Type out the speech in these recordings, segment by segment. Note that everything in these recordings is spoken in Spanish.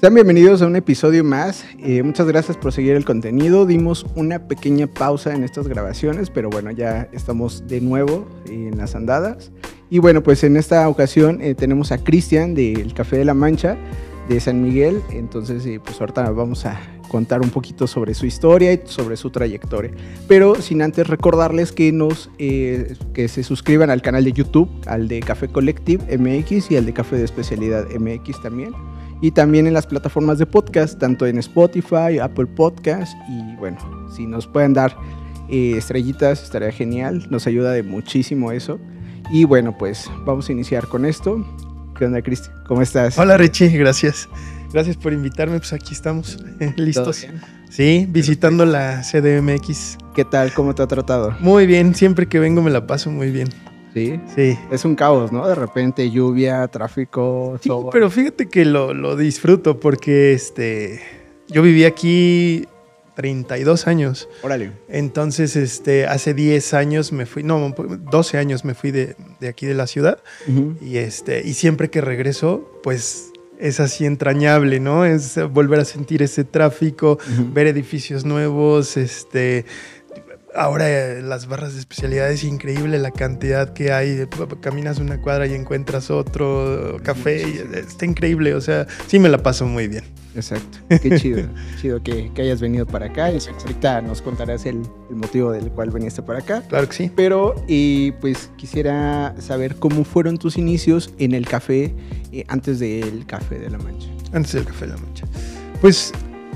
Sean bienvenidos a un episodio más. Muchas gracias por seguir el contenido. Dimos una pequeña pausa en estas grabaciones, pero bueno, ya estamos de nuevo en las andadas. Y bueno, pues en esta ocasión tenemos a Cristian del Café de la Mancha de San Miguel. Entonces, pues ahorita vamos a contar un poquito sobre su historia y sobre su trayectoria. Pero sin antes recordarles que que se suscriban al canal de YouTube, al de Café Collective MX y al de Café de Especialidad MX también. Y también en las plataformas de podcast, tanto en Spotify, Apple Podcast. Y bueno, si nos pueden dar estrellitas, estaría genial. Nos ayuda de muchísimo eso. Y bueno, pues vamos a iniciar con esto. ¿Qué onda, Cristi? ¿Cómo estás? Hola, Richie, gracias. Gracias por invitarme, pues aquí estamos, listos. Sí, visitando la CDMX. ¿Qué tal? ¿Cómo te ha tratado? Muy bien, siempre que vengo me la paso muy bien. ¿Sí? Sí. Es un caos, ¿no? De repente lluvia, tráfico, Sí, sol. pero fíjate que lo disfruto porque yo viví aquí 32 años. Órale. Entonces, hace 10 años me fui, no, 12 años me fui de aquí de la ciudad. Uh-huh. Y siempre que regreso, pues es así entrañable, ¿no? Es volver a sentir ese tráfico, Uh-huh. ver edificios nuevos, ahora las barras de especialidad es increíble la cantidad que hay. Caminas una cuadra y encuentras otro café. Y está increíble, o sea, sí me la paso muy bien. Exacto. Qué chido. Chido que hayas venido para acá. Y ahorita nos contarás el motivo del cual viniste para acá. Claro que sí. Pero pues quisiera saber cómo fueron tus inicios en el café antes del Café de la Mancha. Antes del Café de la Mancha. Pues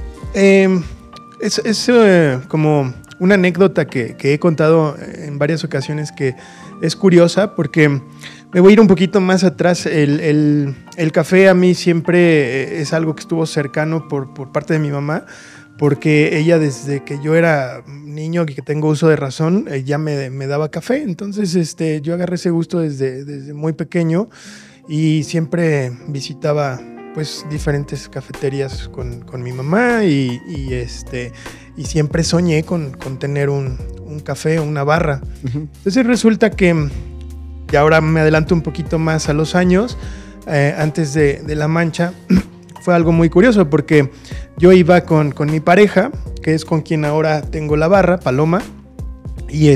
es como una anécdota que he contado en varias ocasiones que es curiosa porque me voy a ir un poquito más atrás. El café a mí siempre es algo que estuvo cercano por parte de mi mamá, porque ella desde que yo era niño y que tengo uso de razón, ya me daba café. Entonces yo agarré ese gusto desde muy pequeño y siempre visitaba pues diferentes cafeterías con mi mamá y siempre soñé con tener un café, una barra. Uh-huh. Entonces resulta que, y ahora me adelanto un poquito más a los años, antes de La Mancha, fue algo muy curioso porque yo iba con mi pareja, que es con quien ahora tengo la barra, Paloma, y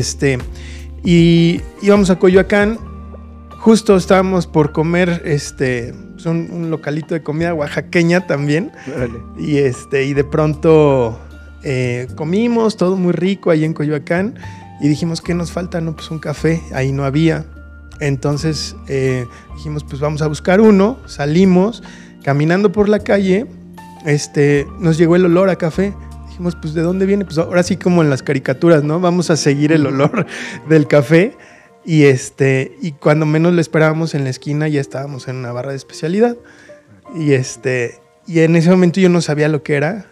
íbamos a Coyoacán. Justo estábamos por comer un localito de comida oaxaqueña también. Órale. Y de pronto comimos todo muy rico ahí en Coyoacán y dijimos, ¿qué nos falta? No, pues un café, ahí no había. Entonces dijimos, pues vamos a buscar uno. Salimos, caminando por la calle, nos llegó el olor a café. Dijimos, pues ¿de dónde viene? Pues ahora sí, como en las caricaturas, ¿no? Vamos a seguir el olor del café. Y cuando menos lo esperábamos, en la esquina ya estábamos en una barra de especialidad. Y en ese momento yo no sabía lo que era.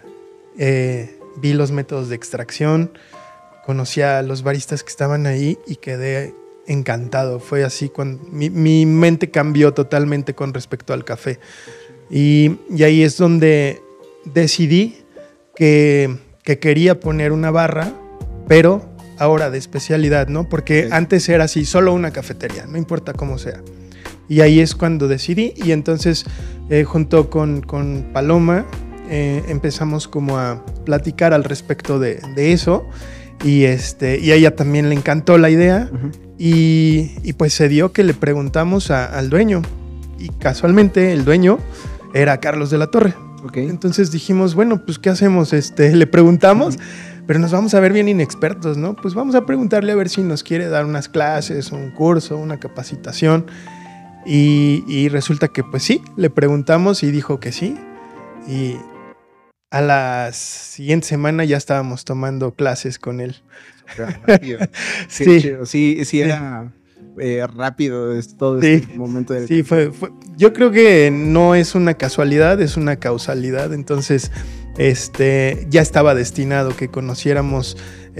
Vi los métodos de extracción, conocí a los baristas que estaban ahí y quedé encantado. Fue así cuando mi mente cambió totalmente con respecto al café. Y ahí es donde decidí que quería poner una barra, pero ahora de especialidad, ¿no? Porque sí, antes era así, solo una cafetería, no importa cómo sea. Y ahí es cuando decidí, y entonces junto con Paloma empezamos como a platicar al respecto de eso, y a ella también le encantó la idea. Uh-huh. y pues se dio que le preguntamos al dueño, y casualmente el dueño era Carlos de la Torre. Okay. Entonces dijimos, bueno, pues ¿qué hacemos? Le preguntamos, pero nos vamos a ver bien inexpertos, ¿no? Pues vamos a preguntarle a ver si nos quiere dar unas clases, un curso, una capacitación. Y resulta que pues sí, le preguntamos y dijo que sí. Y a la siguiente semana ya estábamos tomando clases con él. Rápido. Sí. Sí era rápido todo sí, este momento del sí, fue. Yo creo que no es una casualidad, es una causalidad. Entonces ya estaba destinado que conociéramos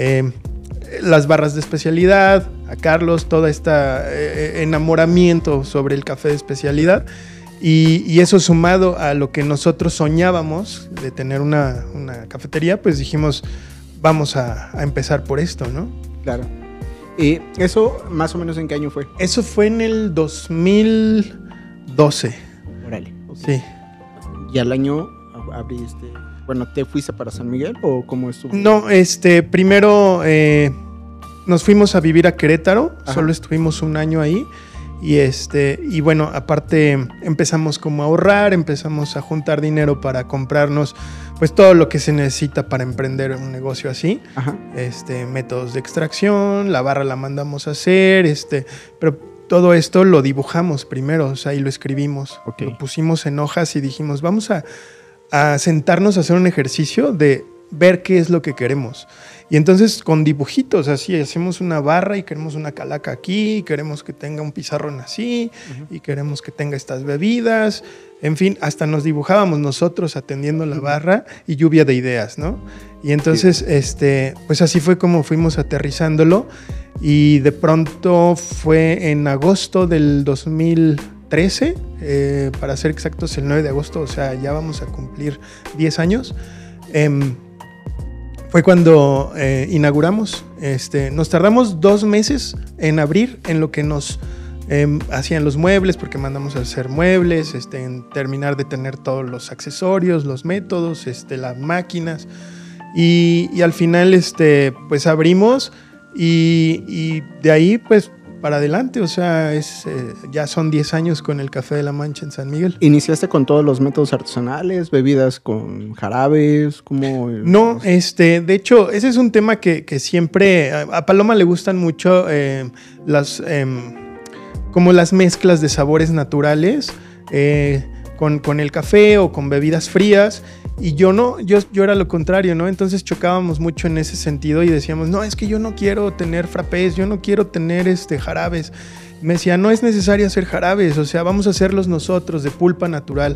las barras de especialidad, a Carlos, todo este enamoramiento sobre el café de especialidad, y eso sumado a lo que nosotros soñábamos de tener una cafetería, pues dijimos, vamos a empezar por esto, ¿no? Claro. ¿Eso más o menos en qué año fue? Eso fue en el 2012. Órale. Okay. Sí. Y al año abriste? Bueno, ¿te fuiste para San Miguel o cómo estuvo? No, primero nos fuimos a vivir a Querétaro. Ajá. Solo estuvimos un año ahí. Y bueno, aparte empezamos como a ahorrar, empezamos a juntar dinero para comprarnos pues todo lo que se necesita para emprender un negocio así. Ajá. Métodos de extracción, la barra la mandamos a hacer, pero todo esto lo dibujamos primero, o sea, y lo escribimos. Okay. Lo pusimos en hojas y dijimos, vamos a sentarnos a hacer un ejercicio de ver qué es lo que queremos. Y entonces con dibujitos así, hacemos una barra y queremos una calaca aquí, y queremos que tenga un pizarrón así, y queremos que tenga estas bebidas. En fin, hasta nos dibujábamos nosotros atendiendo la barra y lluvia de ideas, ¿no? Y entonces, pues así fue como fuimos aterrizándolo. Y de pronto fue en agosto del 2013, para ser exactos, el 9 de agosto, o sea, ya vamos a cumplir 10 años. Fue cuando inauguramos. Nos tardamos 2 meses en abrir, en lo que nos hacían los muebles, porque mandamos a hacer muebles, en terminar de tener todos los accesorios, los métodos, las máquinas. Y al final, pues abrimos y de ahí, pues, para adelante, o sea, ya son 10 años con el Café de la Mancha en San Miguel. ¿Iniciaste con todos los métodos artesanales, bebidas con jarabes? ¿Cómo? No, de hecho, ese es un tema que siempre, a Paloma le gustan mucho como las mezclas de sabores naturales con el café o con bebidas frías. Y yo no, yo era lo contrario, ¿no? Entonces chocábamos mucho en ese sentido y decíamos, no, es que yo no quiero tener frappés, yo no quiero tener jarabes. Me decía, no es necesario hacer jarabes, o sea, vamos a hacerlos nosotros de pulpa natural.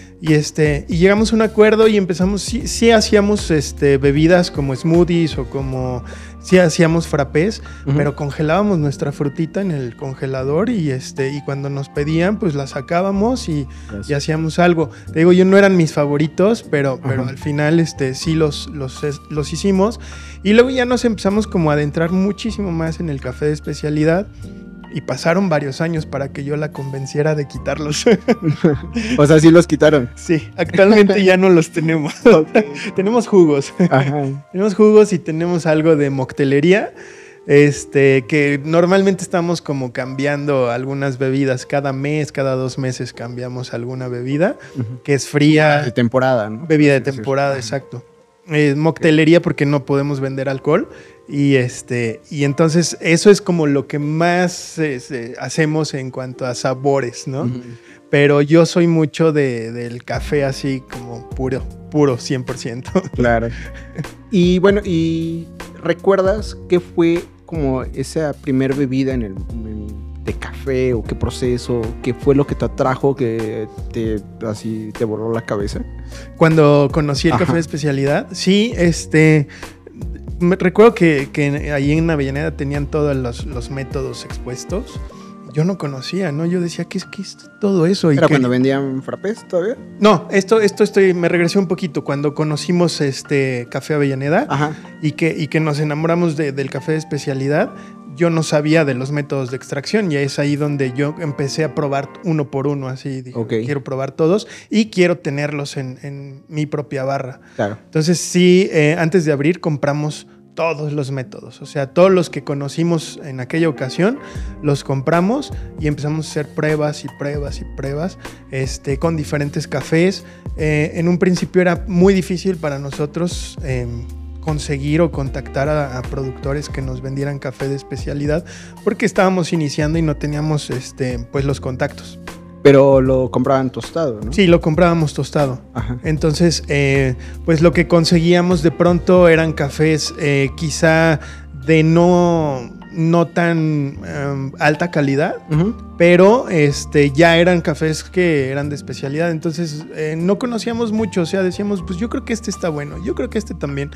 Y llegamos a un acuerdo y empezamos, sí hacíamos bebidas como smoothies o como, sí hacíamos frappés, pero congelábamos nuestra frutita en el congelador y cuando nos pedían, pues la sacábamos y hacíamos algo. Te digo, yo no eran mis favoritos, pero al final sí los hicimos. Y luego ya nos empezamos como a adentrar muchísimo más en el café de especialidad. Y pasaron varios años para que yo la convenciera de quitarlos. O sea, ¿sí los quitaron? Sí, actualmente ya no los tenemos. Okay. Tenemos jugos. Ajá. Tenemos jugos y tenemos algo de moctelería. Que normalmente estamos como cambiando algunas bebidas. Cada mes, cada 2 meses cambiamos alguna bebida que es fría. De temporada, ¿no? Bebida de temporada, exacto. Moctelería porque no podemos vender alcohol. Y entonces eso es como lo que más hacemos en cuanto a sabores, ¿no? Pero yo soy mucho del café así como puro 100%. Claro. Y bueno, ¿y recuerdas qué fue como esa primer bebida de café o qué proceso, qué fue lo que te atrajo que te voló la cabeza? Cuando conocí el café de especialidad, sí, me recuerdo que ahí en Avellaneda tenían todos los métodos expuestos. Yo no conocía, ¿no? Yo decía, ¿qué es todo eso? ¿Era cuando vendían frappés todavía? No, me regresé un poquito cuando conocimos Café Avellaneda. Ajá. y que nos enamoramos del café de especialidad. Yo no sabía de los métodos de extracción y es ahí donde yo empecé a probar uno por uno, así dije, quiero probar todos y quiero tenerlos en mi propia barra. Claro. Entonces sí, antes de abrir compramos todos los métodos, o sea, todos los que conocimos en aquella ocasión, los compramos y empezamos a hacer pruebas y pruebas y pruebas con diferentes cafés. En un principio era muy difícil para nosotros conseguir o contactar a productores que nos vendieran café de especialidad porque estábamos iniciando y no teníamos pues los contactos. Pero lo compraban tostado, ¿no? Sí, lo comprábamos tostado. Ajá. Entonces, pues lo que conseguíamos de pronto eran cafés quizá de no tan alta calidad, pero ya eran cafés que eran de especialidad. Entonces, no conocíamos mucho, o sea, decíamos, pues yo creo que está bueno, yo creo que también.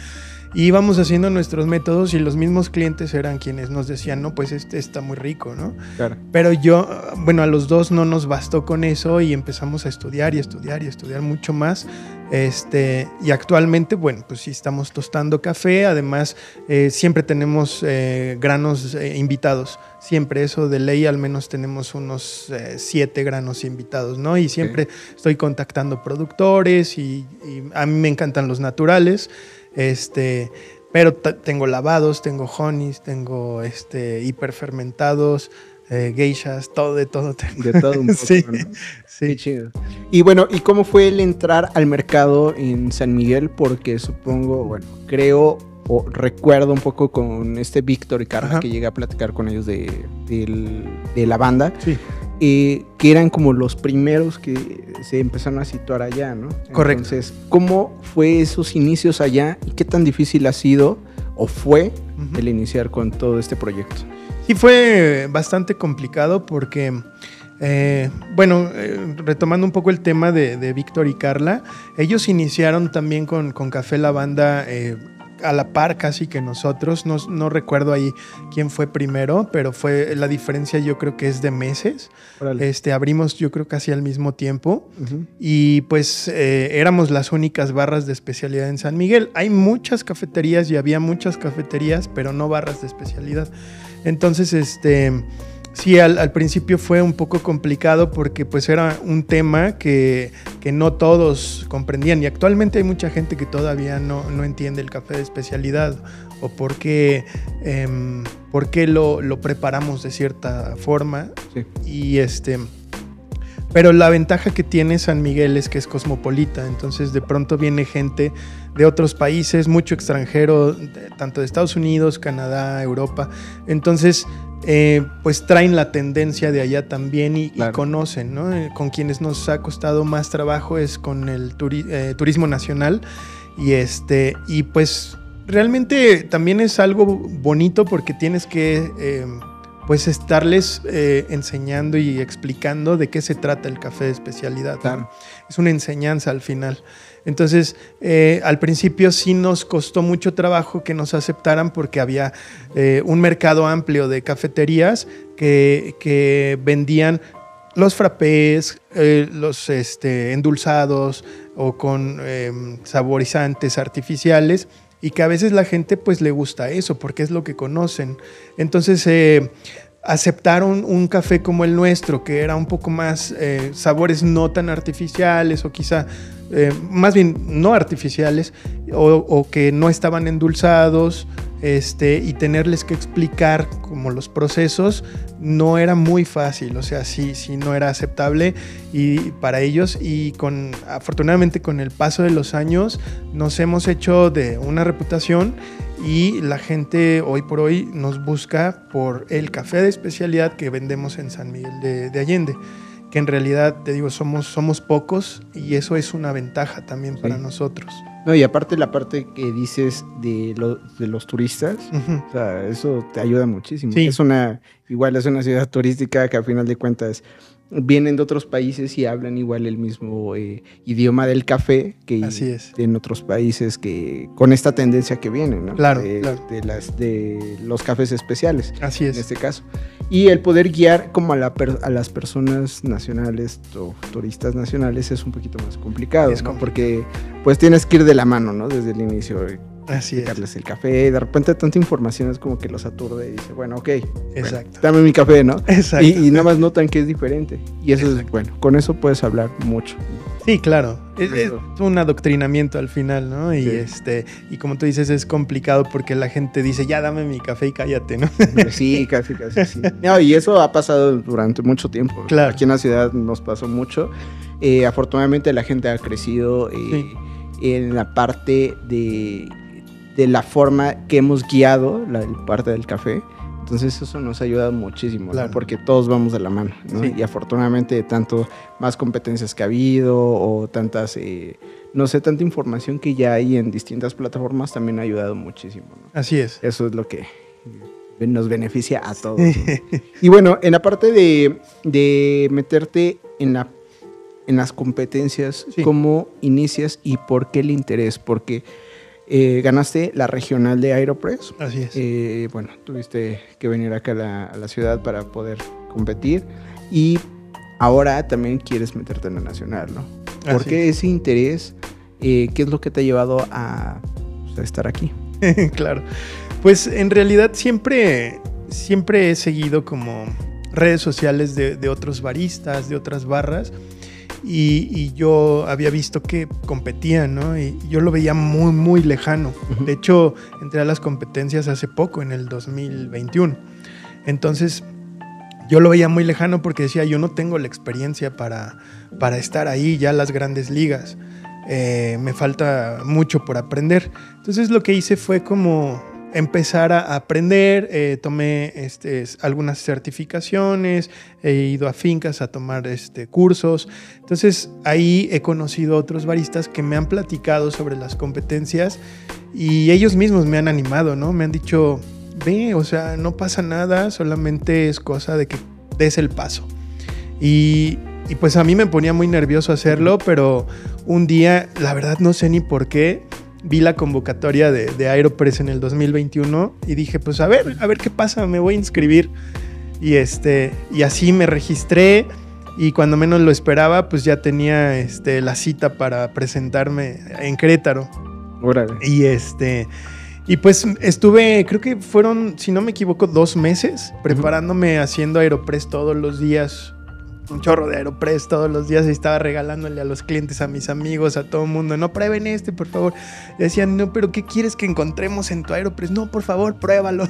Y íbamos haciendo nuestros métodos y los mismos clientes eran quienes nos decían, no, pues este está muy rico, ¿no? Claro. Pero a los dos no nos bastó con eso y empezamos a estudiar y estudiar y estudiar mucho más. Y actualmente, bueno, pues sí estamos tostando café, además siempre tenemos granos invitados, siempre eso de ley, al menos tenemos unos 7 granos invitados, ¿no? Y siempre estoy contactando productores y a mí me encantan los naturales, pero tengo lavados, tengo honeys, tengo hiperfermentados, geishas, todo de todo tengo. De todo un poco, sí, ¿no? sí. Qué chido. Y bueno, ¿y cómo fue el entrar al mercado en San Miguel? Porque supongo, bueno, creo o recuerdo un poco con Víctor y Carla, que llegué a platicar con ellos de la banda, Sí. Que eran como los primeros que se empezaron a situar allá, ¿no? Correcto. Entonces, ¿cómo fue esos inicios allá y qué tan difícil ha sido o fue el iniciar con todo este proyecto? Sí, fue bastante complicado porque, retomando un poco el tema de Víctor y Carla, ellos iniciaron también con Café Lavanda a la par casi que nosotros. No recuerdo ahí quién fue primero, pero fue la diferencia, yo creo que es de meses. Abrimos yo creo casi al mismo tiempo y pues éramos las únicas barras de especialidad en San Miguel. Hay muchas cafeterías y había muchas cafeterías, pero no barras de especialidad. Entonces, sí, al principio fue un poco complicado porque pues era un tema que no todos comprendían y actualmente hay mucha gente que todavía no entiende el café de especialidad o por qué lo preparamos de cierta forma. Sí. Y pero la ventaja que tiene San Miguel es que es cosmopolita, entonces de pronto viene gente de otros países, mucho extranjero, tanto de Estados Unidos, Canadá, Europa, entonces pues traen la tendencia de allá también y conocen, ¿no? Con quienes nos ha costado más trabajo es con el turismo nacional y pues realmente también es algo bonito porque tienes que pues estarles enseñando y explicando de qué se trata el café de especialidad. Claro. ¿No? Es una enseñanza al final. Entonces, al principio sí nos costó mucho trabajo que nos aceptaran porque había un mercado amplio de cafeterías que vendían los frappés, los endulzados o con saborizantes artificiales y que a veces la gente pues le gusta eso porque es lo que conocen. Entonces aceptaron un café como el nuestro, que era un poco más sabores no tan artificiales o quizá más bien no artificiales o que no estaban endulzados y tenerles que explicar como los procesos no era muy fácil, o sea, sí no era aceptable y para ellos y afortunadamente con el paso de los años nos hemos hecho de una reputación y la gente hoy por hoy nos busca por el café de especialidad que vendemos en San Miguel de Allende, que en realidad, te digo, somos pocos y eso es una ventaja también para nosotros. No, y aparte la parte que dices de los turistas, o sea, eso te ayuda muchísimo. Sí. Igual es una ciudad turística que al final de cuentas vienen de otros países y hablan igual el mismo idioma del café que en otros países que con esta tendencia que vienen, ¿no? Claro, de los cafés especiales. Así es. En este caso. Y el poder guiar como a las personas nacionales o turistas nacionales es un poquito más complicado, ¿no? Porque pues tienes que ir de la mano, ¿no? Desde el inicio. Explicarles el café, y de repente tanta información es como que los aturde y dice, bueno, ok, dame mi café, ¿no? Exacto. Y nada más notan que es diferente. Y eso es bueno, con eso puedes hablar mucho. Sí, claro. Es un adoctrinamiento al final, ¿no? Y y como tú dices, es complicado porque la gente dice, ya dame mi café y cállate, ¿no? Sí, casi, sí. No, y eso ha pasado durante mucho tiempo. Claro. Aquí en la ciudad nos pasó mucho. Afortunadamente la gente ha crecido en la parte de la forma que hemos guiado la parte del café. Entonces eso nos ha ayudado muchísimo, claro, ¿no? Porque todos vamos de la mano, ¿no? Sí. Y afortunadamente tanto más competencias que ha habido o tantas, tanta información que ya hay en distintas plataformas también ha ayudado muchísimo, ¿no? Así es. Eso es lo que nos beneficia a todos, ¿no? Y bueno, en la parte de meterte en las competencias, ¿cómo inicias y por qué el interés? Porque Ganaste la regional de Aeropress. Así es. Bueno, tuviste que venir acá a la ciudad para poder competir y ahora también quieres meterte en la nacional, ¿no? ¿Por qué ese interés? ¿Qué es lo que te ha llevado a estar aquí? Claro. Pues en realidad siempre he seguido como redes sociales de otros baristas, de otras barras. Y yo había visto que competían, ¿no? Y yo lo veía muy, muy lejano. Uh-huh. De hecho, entré a las competencias hace poco, en el 2021. Entonces, yo lo veía muy lejano porque decía, yo no tengo la experiencia para estar ahí ya en las grandes ligas. Me falta mucho por aprender. Entonces, lo que hice fue como empezar a aprender, tomé algunas certificaciones, he ido a fincas a tomar cursos. Entonces ahí he conocido a otros baristas que me han platicado sobre las competencias y ellos mismos me han animado, ¿no? Me han dicho, ve, o sea, no pasa nada, solamente es cosa de que des el paso. Y pues a mí me ponía muy nervioso hacerlo, pero un día, la verdad no sé ni por qué, vi la convocatoria de Aeropress en el 2021 y dije, pues a ver qué pasa, me voy a inscribir. Y así me registré y cuando menos lo esperaba, pues ya tenía la cita para presentarme en Querétaro. Órale. Y pues estuve, creo que fueron, si no me equivoco, 2 meses preparándome, haciendo Aeropress todos los días. Un chorro de Aeropress todos los días y estaba regalándole a los clientes, a mis amigos, a todo el mundo. No, prueben por favor. Y decían, no, pero ¿qué quieres que encontremos en tu Aeropress? No, por favor, pruébalo.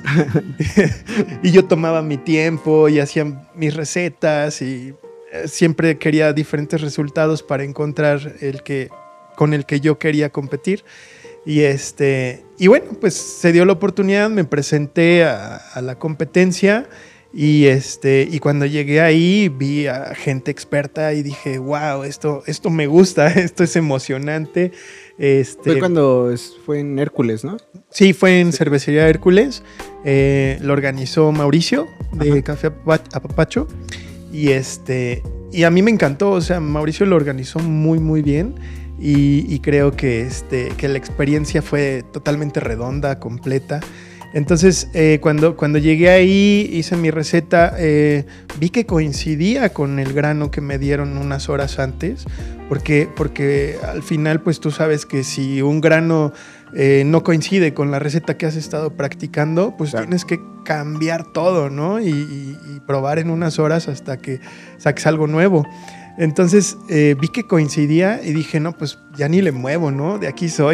Y yo tomaba mi tiempo y hacía mis recetas y siempre quería diferentes resultados para encontrar con el que yo quería competir. Y bueno, pues se dio la oportunidad, me presenté a la competencia. Y cuando llegué ahí vi a gente experta y dije, wow, esto me gusta, esto es emocionante. Fue cuando fue en Hércules, ¿no? Sí, fue en Cervecería Hércules. Lo organizó Mauricio de Café Apapacho. Y a mí me encantó, o sea, Mauricio lo organizó muy, muy bien. Y creo que la experiencia fue totalmente redonda, completa. Entonces, cuando llegué ahí, hice mi receta, vi que coincidía con el grano que me dieron unas horas antes, porque al final, pues tú sabes que si un grano no coincide con la receta que has estado practicando, pues claro, tienes que cambiar todo, ¿no? Y probar en unas horas hasta que saques algo nuevo. Entonces vi que coincidía y dije, no, pues ya ni le muevo, ¿no? De aquí soy.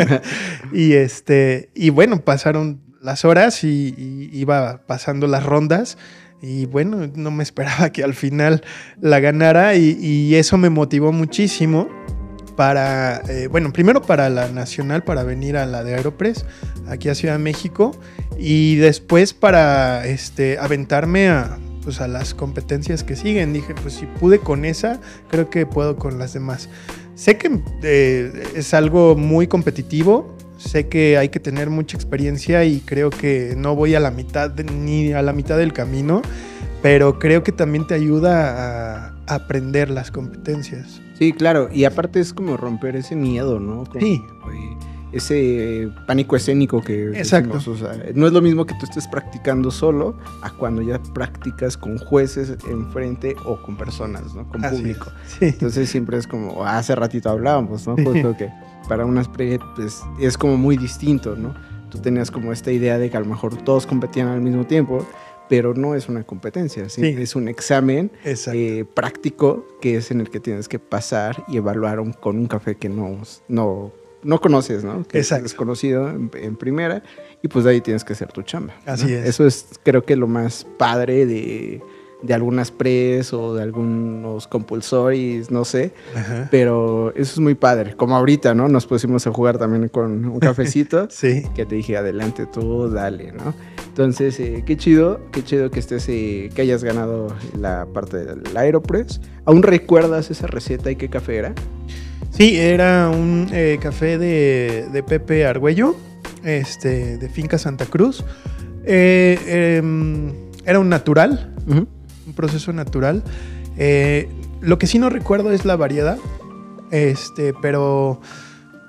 Y bueno, pasaron las horas y iba pasando las rondas y bueno, no me esperaba que al final la ganara y eso me motivó muchísimo para, primero para la nacional, para venir a la de Aeropress aquí a Ciudad de México y después para aventarme a las competencias que siguen. Dije, pues si pude con esa, creo que puedo con las demás. Sé que es algo muy competitivo. Sé que hay que tener mucha experiencia y creo que no voy a la mitad ni a la mitad del camino, pero creo que también te ayuda a aprender las competencias. Sí, claro, y aparte es como romper ese miedo, ¿no? Como, sí. Ese pánico escénico que exacto. Decimos, o sea, no es lo mismo que tú estés practicando solo a cuando ya practicas con jueces enfrente o con personas, ¿no? Con así público. Sí. Entonces siempre es como, hace ratito hablábamos, ¿no? Justo que para unas pre pues, es como muy distinto, ¿no? Tú tenías como esta idea de que a lo mejor todos competían al mismo tiempo, pero no es una competencia, ¿sí? Sí. Es un examen práctico que es en el que tienes que pasar y evaluar con un café que no conoces, ¿no? Que exacto. Es desconocido en primera y pues de ahí tienes que hacer tu chamba, ¿no? Así es. Eso es creo que lo más padre de algunas pres o de algunos compulsories, no sé, ajá, pero eso es muy padre, como ahorita, ¿no? Nos pusimos a jugar también con un cafecito, sí, que te dije, adelante tú, dale, ¿no? Entonces, qué chido que estés, que hayas ganado la parte del Aeropress. ¿Aún recuerdas esa receta y qué café era? Sí, era un café de Pepe Argüello, de Finca Santa Cruz. Era un natural, uh-huh, un proceso natural. Lo que sí no recuerdo es la variedad, pero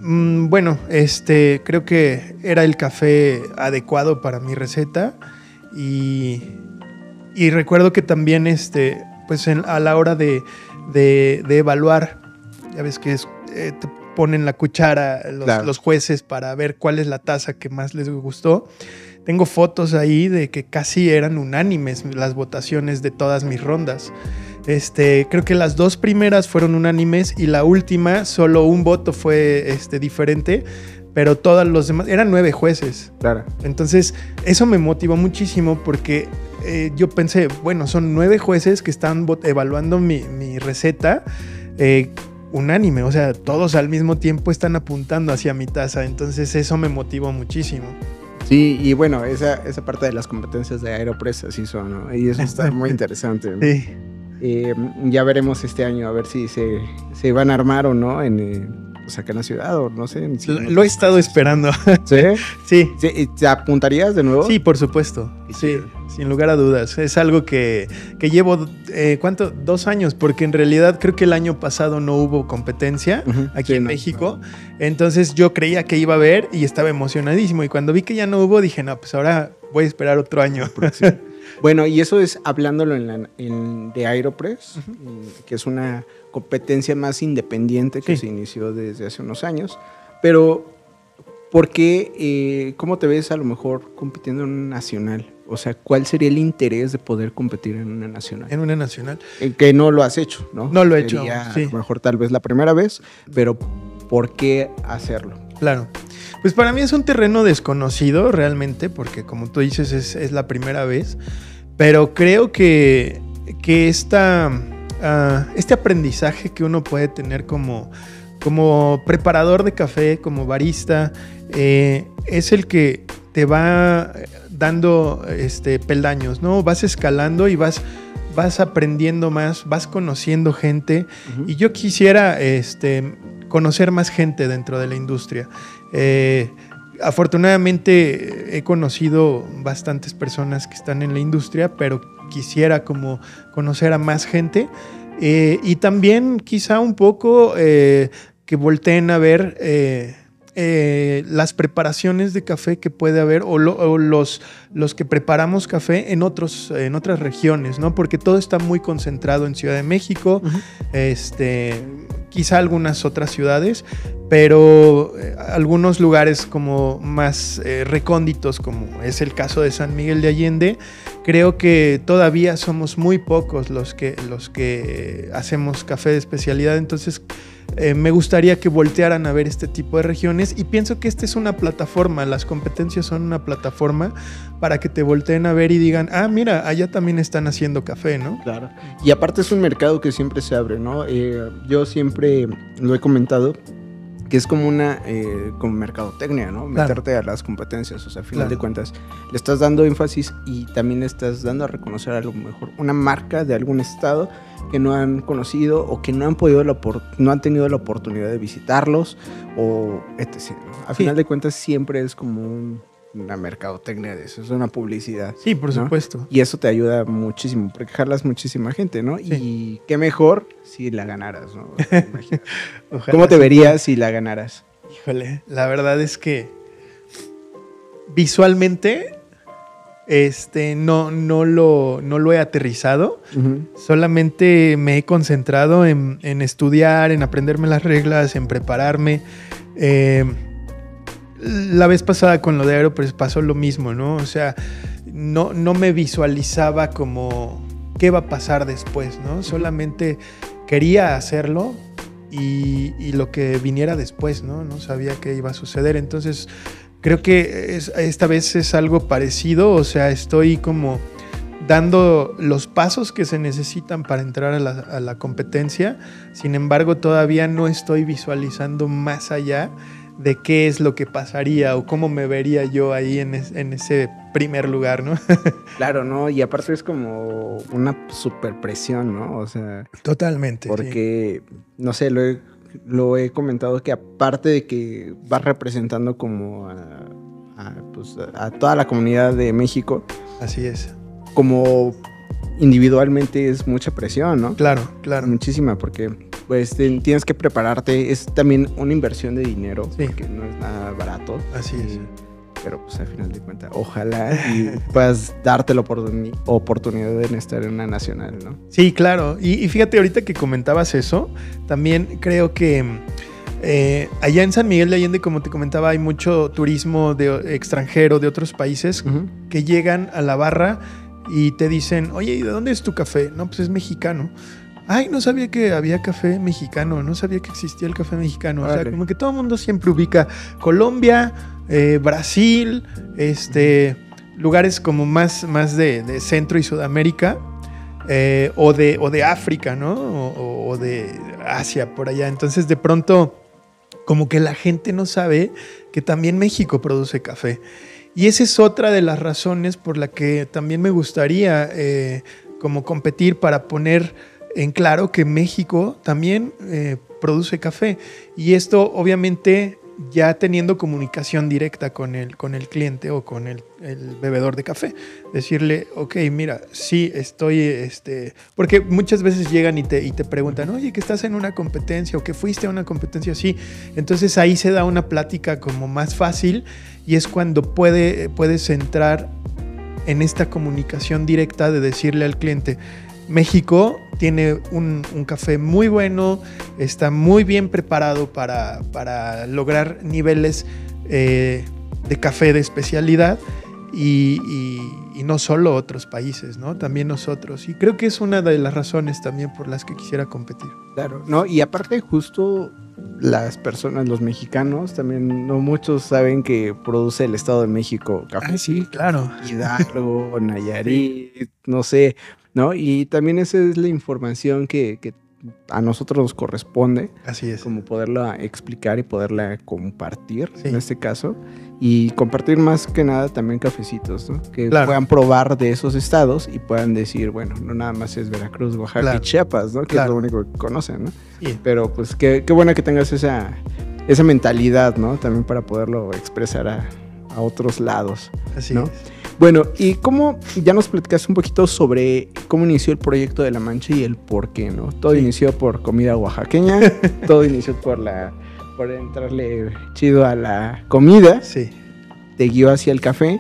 Bueno, creo que era el café adecuado para mi receta y recuerdo que también pues a la hora de evaluar, ya ves que te ponen la cuchara los jueces para ver cuál es la taza que más les gustó. Tengo fotos ahí de que casi eran unánimes las votaciones de todas mis rondas. Creo que las 2 primeras fueron unánimes y la última solo un voto fue diferente, pero todos los demás eran 9 jueces. Claro. Entonces eso me motivó muchísimo porque yo pensé, bueno, son 9 jueces que están evaluando mi receta unánime, o sea, todos al mismo tiempo están apuntando hacia mi taza. Entonces eso me motivó muchísimo. Sí, y bueno, esa parte de las competencias de Aeropress así son, ¿no? Y eso está muy interesante, ¿no? Sí. Ya veremos este año a ver si se van a armar o no pues acá en la ciudad o no sé. Lo he estado esperando. ¿Sí? Sí. ¿Te apuntarías de nuevo? Sí, por supuesto. Sí, sin lugar a dudas. Es algo que llevo, ¿cuánto? 2 años, porque en realidad creo que el año pasado no hubo competencia aquí en México. No. Entonces yo creía que iba a haber y estaba emocionadísimo. Y cuando vi que ya no hubo, dije, no, pues ahora voy a esperar otro año. Sí. Bueno, y eso es hablándolo de Aeropress, que es una competencia más independiente que se inició desde hace unos años. Pero, ¿por qué? ¿Cómo te ves a lo mejor compitiendo en una nacional? O sea, ¿cuál sería el interés de poder competir en una nacional? En una nacional. Que no lo has hecho, ¿no? No lo he hecho, sí. A lo mejor tal vez la primera vez, pero ¿por qué hacerlo? Claro. Pues para mí es un terreno desconocido realmente, porque como tú dices es la primera vez, pero creo que este aprendizaje que uno puede tener como preparador de café, como barista, es el que te va dando peldaños, ¿no? Vas escalando y vas aprendiendo más, vas conociendo gente. Y yo quisiera conocer más gente dentro de la industria. Afortunadamente he conocido bastantes personas que están en la industria, pero quisiera como conocer a más gente y también quizá un poco que volteen a ver las preparaciones de café que puede haber o los que preparamos café en otras regiones, ¿no? Porque todo está muy concentrado en Ciudad de México, quizá algunas otras ciudades, pero algunos lugares como más recónditos, como es el caso de San Miguel de Allende, creo que todavía somos muy pocos los que hacemos café de especialidad. Entonces me gustaría que voltearan a ver este tipo de regiones y pienso que esta es una plataforma, las competencias son una plataforma para que te volteen a ver y digan, mira, allá también están haciendo café, ¿no? Claro, y aparte es un mercado que siempre se abre, ¿no? Yo siempre lo he comentado, que es como como mercadotecnia, ¿no? Claro. Meterte a las competencias, o sea, al final de cuentas le estás dando énfasis y también le estás dando a reconocer a lo mejor una marca de algún estado que no han conocido o que no han tenido la oportunidad de visitarlos o etc. Al final de cuentas siempre es como una mercadotecnia de eso, es una publicidad. Sí, por supuesto. ¿No? Y eso te ayuda muchísimo, porque jalas muchísima gente, ¿no? Sí. Y qué mejor si la ganaras, ¿no? ¿Cómo te verías si la ganaras? Híjole, la verdad es que visualmente no lo he aterrizado. Solamente me he concentrado en estudiar, en aprenderme las reglas, en prepararme. La vez pasada con lo de Aeropress pasó lo mismo, ¿no? O sea, no me visualizaba como qué va a pasar después, ¿no? Solamente quería hacerlo y lo que viniera después, ¿no? No sabía qué iba a suceder. Entonces, creo que esta vez es algo parecido. O sea, estoy como dando los pasos que se necesitan para entrar a la competencia. Sin embargo, todavía no estoy visualizando más allá de qué es lo que pasaría o cómo me vería yo ahí en ese primer lugar, ¿no? Claro, ¿no? Y aparte es como una super presión, ¿no? O sea... Totalmente. Porque, no sé, lo he comentado que aparte de que vas representando como a toda la comunidad de México. Así es. Como individualmente es mucha presión, ¿no? Claro, claro. Muchísima, porque pues tienes que prepararte. Es también una inversión de dinero, Sí. porque no es nada barato. Así es. Pero pues al final de cuentas, ojalá y puedas darte la oportunidad de estar en una nacional, ¿no? Sí, claro. Y fíjate, ahorita que comentabas eso, también creo que allá en San Miguel de Allende, como te comentaba, hay mucho turismo extranjero de otros países que llegan a la barra y te dicen, oye, ¿y de dónde es tu café? No, pues es mexicano. Ay, no sabía que había café mexicano, no sabía que existía el café mexicano. Vale. O sea, como que todo el mundo siempre ubica Colombia, Brasil, lugares como más de Centro y Sudamérica, o de África, ¿no? O de Asia, por allá. Entonces, de pronto, como que la gente no sabe que también México produce café. Y esa es otra de las razones por la que también me gustaría como competir para poner en claro que México también produce café. Y esto, obviamente, ya teniendo comunicación directa con el cliente o con el bebedor de café. Decirle, ok, mira, sí, estoy... porque muchas veces llegan y te preguntan, oye, que estás en una competencia o que fuiste a una competencia así. Entonces ahí se da una plática como más fácil y es cuando puedes entrar en esta comunicación directa de decirle al cliente, México tiene un café muy bueno, está muy bien preparado para lograr niveles de café de especialidad y no solo otros países, ¿no? También nosotros. Y creo que es una de las razones también por las que quisiera competir. Claro, ¿no? Y aparte justo las personas, los mexicanos, también no muchos saben que produce el Estado de México café. Sí, claro. Hidalgo, Nayarit, no sé, ¿no? Y también esa es la información que a nosotros nos corresponde, Así es. como poderla explicar y poderla compartir, Sí. en este caso, y compartir más que nada también cafecitos, ¿no? Que Claro. puedan probar de esos estados y puedan decir, bueno, no nada más es Veracruz, Oaxaca Claro. y Chiapas, ¿no? Que Claro. es lo único que conocen, ¿no? Sí. Pero pues qué bueno que tengas esa mentalidad, ¿no? También para poderlo expresar a otros lados. Así ¿no? es. Bueno, y cómo ya nos platicaste un poquito sobre cómo inició el proyecto de La Mancha y el por qué, ¿no? Todo Sí. inició por comida oaxaqueña, todo inició por entrarle chido a la comida, Sí. te guió hacia el café.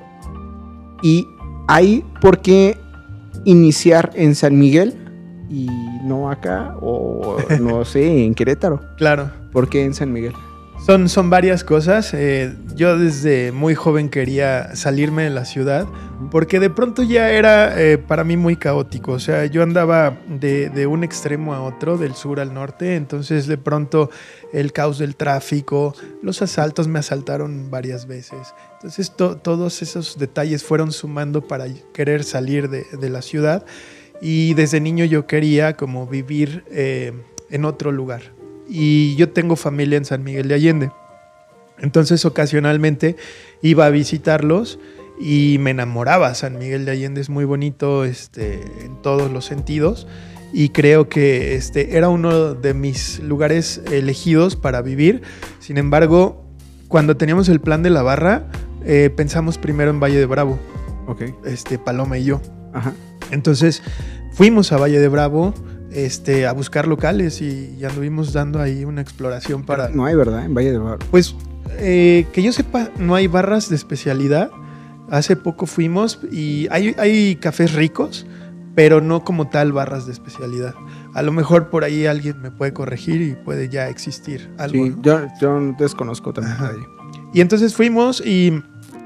Y ahí, ¿por qué iniciar en San Miguel y no acá o no sé, en Querétaro? Claro. ¿Por qué en San Miguel? Son varias cosas. Yo desde muy joven quería salirme de la ciudad porque de pronto ya era para mí muy caótico. O sea, yo andaba de un extremo a otro, del sur al norte. Entonces de pronto el caos del tráfico, los asaltos, me asaltaron varias veces. Entonces todos esos detalles fueron sumando para querer salir de la ciudad. Y desde niño yo quería como vivir en otro lugar. Y yo tengo familia en San Miguel de Allende. Entonces, ocasionalmente iba a visitarlos y me enamoraba. San Miguel de Allende es muy bonito en todos los sentidos. Y creo que era uno de mis lugares elegidos para vivir. Sin embargo, cuando teníamos el plan de la barra, pensamos primero en Valle de Bravo. Ok. Paloma y yo. Ajá. Entonces, fuimos a Valle de Bravo a buscar locales y anduvimos dando ahí una exploración para... No hay, ¿verdad? En Valle de Bravo. Pues, que yo sepa, no hay barras de especialidad. Hace poco fuimos y hay cafés ricos, pero no como tal barras de especialidad. A lo mejor por ahí alguien me puede corregir y puede ya existir algo. Sí, ¿no? yo desconozco también. Ajá. Valle. Y entonces fuimos y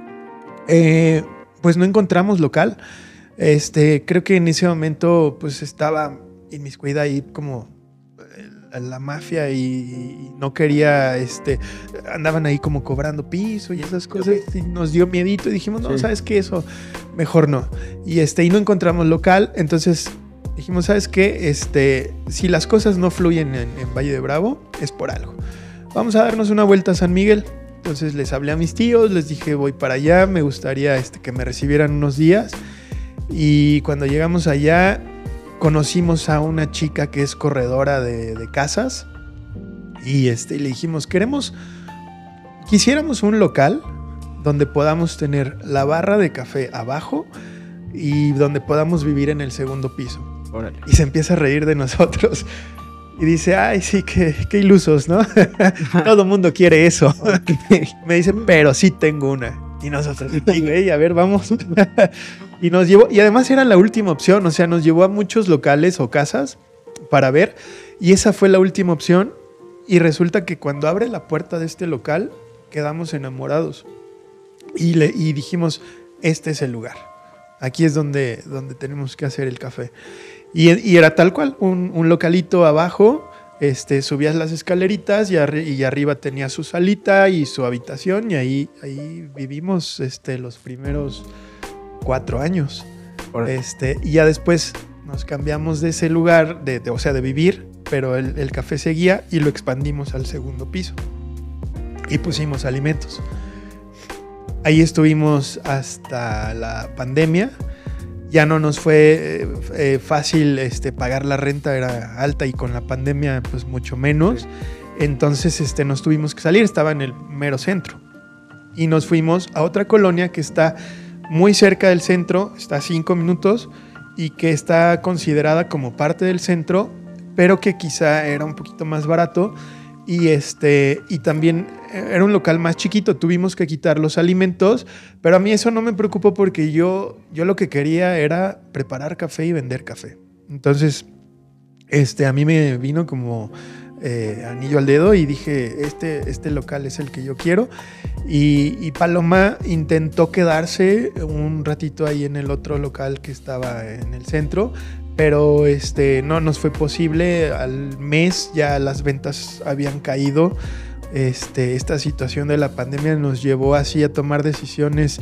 pues no encontramos local. Creo que en ese momento pues estaba inmiscuida ahí como la mafia y no quería, andaban ahí como cobrando piso y esas cosas y nos dio miedito y dijimos, no, Sí. ¿sabes qué? Eso mejor no. Y no encontramos local, entonces dijimos, ¿sabes qué? Si las cosas no fluyen en Valle de Bravo, es por algo. Vamos a darnos una vuelta a San Miguel. Entonces les hablé a mis tíos, les dije, voy para allá, me gustaría que me recibieran unos días. Y cuando llegamos allá, conocimos a una chica que es corredora de casas y le dijimos, quisiéramos un local donde podamos tener la barra de café abajo y donde podamos vivir en el segundo piso. Órale. Y se empieza a reír de nosotros Y dice, ay, sí, qué ilusos, ¿no? Todo el mundo quiere eso. Me dice, pero sí tengo una. Y nosotros, güey, a ver, vamos. Y nos llevó, y además era la última opción, o sea, nos llevó a muchos locales o casas para ver, y esa fue la última opción. Y resulta que cuando abre la puerta de este local, quedamos enamorados. Y dijimos, este es el lugar. Aquí es donde tenemos que hacer el café. Y era tal cual, un localito abajo, subías las escaleritas y arriba tenía su salita y su habitación, y ahí vivimos los primeros 4 años. Y ya después nos cambiamos de ese lugar, de vivir, pero el café seguía y lo expandimos al segundo piso y pusimos alimentos. Ahí estuvimos hasta la pandemia. Ya no nos fue fácil pagar la renta, era alta, y con la pandemia pues mucho menos. Entonces nos tuvimos que salir, estaba en el mero centro. Y nos fuimos a otra colonia que está muy cerca del centro, está a 5 minutos, y que está considerada como parte del centro, pero que quizá era un poquito más barato. Y también era un local más chiquito, tuvimos que quitar los alimentos, pero a mí eso no me preocupó porque yo lo que quería era preparar café y vender café. Entonces, a mí me vino como anillo al dedo y dije, este local es el que yo quiero. Y Paloma intentó quedarse un ratito ahí en el otro local que estaba en el centro, pero no nos fue posible. Al mes ya las ventas habían caído. Esta situación de la pandemia nos llevó así a tomar decisiones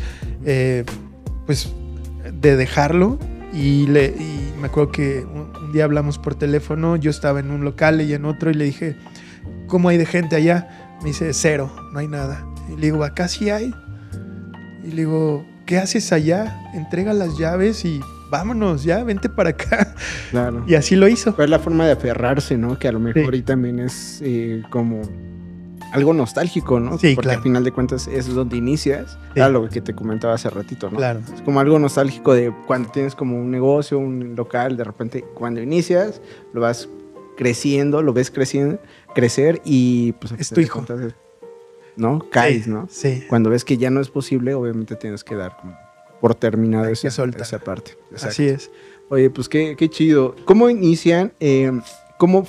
pues de dejarlo, y me acuerdo que un día hablamos por teléfono, yo estaba en un local y en otro, y le dije, ¿cómo hay de gente allá? Me dice, 0, no hay nada. Y le digo, acá sí hay. Y le digo, ¿qué haces allá? Entrega las llaves y vámonos, ya, vente para acá. Claro. Y así lo hizo. Fue la forma de aferrarse, ¿no? Que a lo mejor y también es como algo nostálgico, ¿no? Sí, porque claro. al final de cuentas es donde inicias. Sí. Era lo que te comentaba hace ratito, ¿no? Claro. Es como algo nostálgico de cuando tienes como un negocio, un local, de repente cuando inicias lo vas creciendo, lo ves crecer y pues Es tu hijo. Cuentas, ¿no? Caes, ¿no? Sí. Cuando ves que ya no es posible, obviamente tienes que dar como por terminado esa parte. Exacto. Así es. Oye, pues qué chido. ¿Cómo inician? ¿Cómo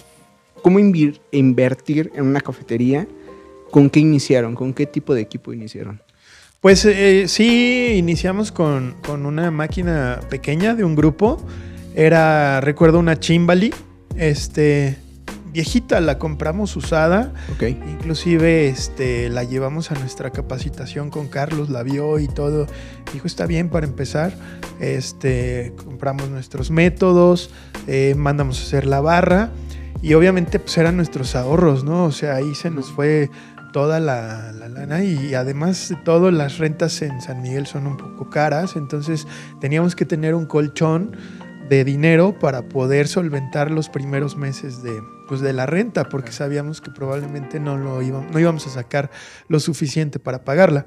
invertir en una cafetería? ¿Con qué iniciaron? ¿Con qué tipo de equipo iniciaron? Pues sí, iniciamos con una máquina pequeña de un grupo. Recuerdo una Chimbali, viejita, la compramos usada. Okay. Inclusive la llevamos a nuestra capacitación con Carlos, la vio y todo. Dijo, está bien para empezar. Compramos nuestros métodos, mandamos a hacer la barra, y obviamente pues eran nuestros ahorros, ¿no? O sea, ahí se nos fue toda la lana, y además de todo, las rentas en San Miguel son un poco caras, entonces teníamos que tener un colchón de dinero para poder solventar los primeros meses de la renta, porque sabíamos que probablemente no íbamos a sacar lo suficiente para pagarla.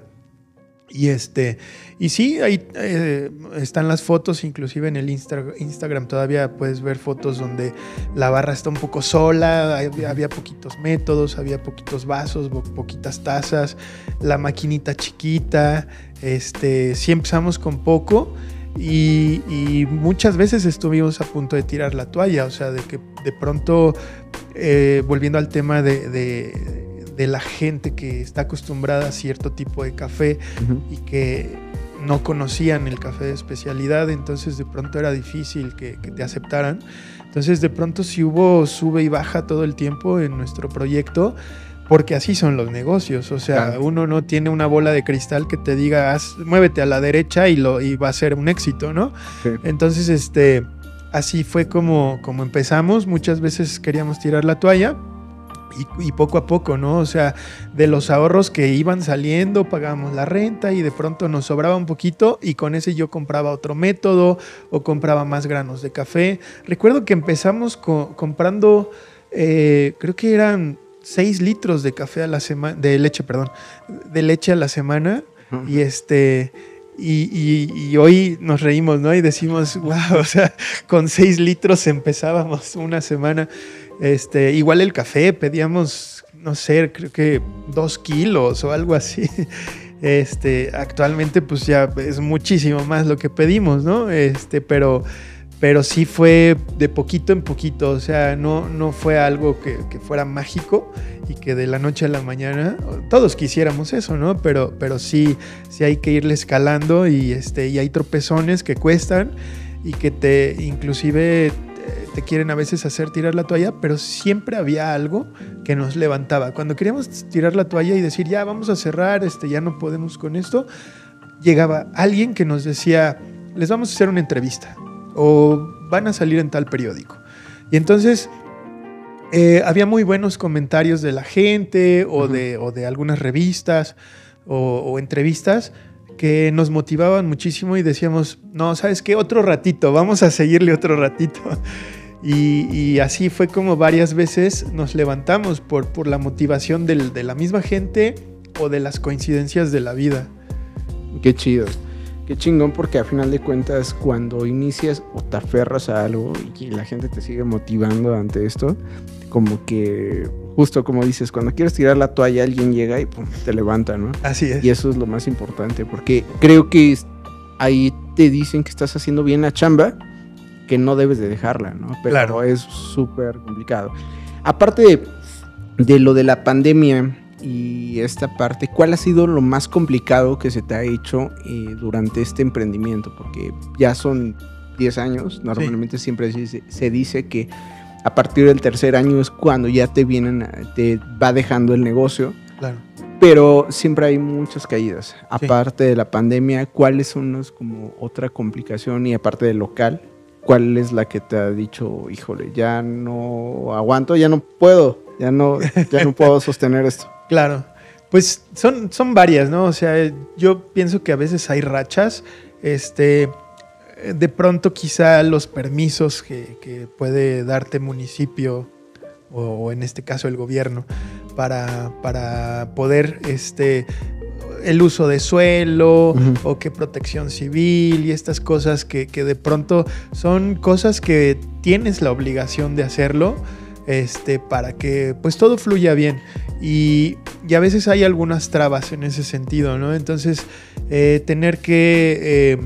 Y sí, ahí están las fotos, inclusive en el Instagram todavía puedes ver fotos donde la barra está un poco sola, había poquitos métodos, había poquitos vasos, poquitas tazas, la maquinita chiquita, sí empezamos con poco. Y muchas veces estuvimos a punto de tirar la toalla, o sea, de que de pronto, volviendo al tema de la gente que está acostumbrada a cierto tipo de café, uh-huh, y que no conocían el café de especialidad, entonces de pronto era difícil que te aceptaran. Entonces de pronto sí hubo sube y baja todo el tiempo en nuestro proyecto, porque así son los negocios, o sea, claro, uno no tiene una bola de cristal que te diga, muévete a la derecha y va a ser un éxito, ¿no? Sí. Entonces, así fue como empezamos. Muchas veces queríamos tirar la toalla y poco a poco, ¿no? O sea, de los ahorros que iban saliendo, pagábamos la renta y de pronto nos sobraba un poquito, y con ese yo compraba otro método o compraba más granos de café. Recuerdo que empezamos comprando, creo que eran 6 litros de café a la semana, de leche a la semana. Uh-huh. Y hoy nos reímos, ¿no? Y decimos, wow, o sea, con 6 litros empezábamos una semana. Igual el café, pedíamos, no sé, creo que 2 kilos o algo así. Actualmente pues ya es muchísimo más lo que pedimos, ¿no? Pero sí fue de poquito en poquito, o sea, no fue algo que fuera mágico y que de la noche a la mañana todos quisiéramos eso, ¿no? Pero sí hay que irle escalando y hay tropezones que cuestan y que inclusive te quieren a veces hacer tirar la toalla, pero siempre había algo que nos levantaba. Cuando queríamos tirar la toalla y decir, ya vamos a cerrar, ya no podemos con esto, llegaba alguien que nos decía, les vamos a hacer una entrevista o van a salir en tal periódico. Y entonces había muy buenos comentarios de la gente o de algunas revistas o entrevistas que nos motivaban muchísimo y decíamos, no, ¿sabes qué? Otro ratito, vamos a seguirle otro ratito. Y así fue como varias veces nos levantamos por la motivación de la misma gente o de las coincidencias de la vida. Qué chido. Qué chingón, porque a final de cuentas cuando inicias o te aferras a algo y la gente te sigue motivando ante esto, como que justo como dices, cuando quieres tirar la toalla alguien llega y pum, te levanta, ¿no? Así es. Y eso es lo más importante, porque creo que ahí te dicen que estás haciendo bien la chamba, que no debes de dejarla, ¿no? Pero claro, es súper complicado. Aparte de lo de la pandemia y esta parte, ¿cuál ha sido lo más complicado que se te ha hecho durante este emprendimiento? Porque ya son 10 años, normalmente siempre se dice que a partir del tercer año es cuando ya te va dejando el negocio. Claro. Pero siempre hay muchas caídas. Aparte de la pandemia, ¿cuáles son como otra complicación? Y aparte del local, ¿cuál es la que te ha dicho, híjole, ya no aguanto, ya no puedo, ya no puedo sostener esto? Claro, pues son varias, ¿no? O sea, yo pienso que a veces hay rachas, de pronto quizá los permisos que puede darte municipio o en este caso el gobierno para poder el uso de suelo o que protección civil y estas cosas que de pronto son cosas que tienes la obligación de hacerlo para que pues todo fluya bien y a veces hay algunas trabas en ese sentido, ¿no? Entonces tener que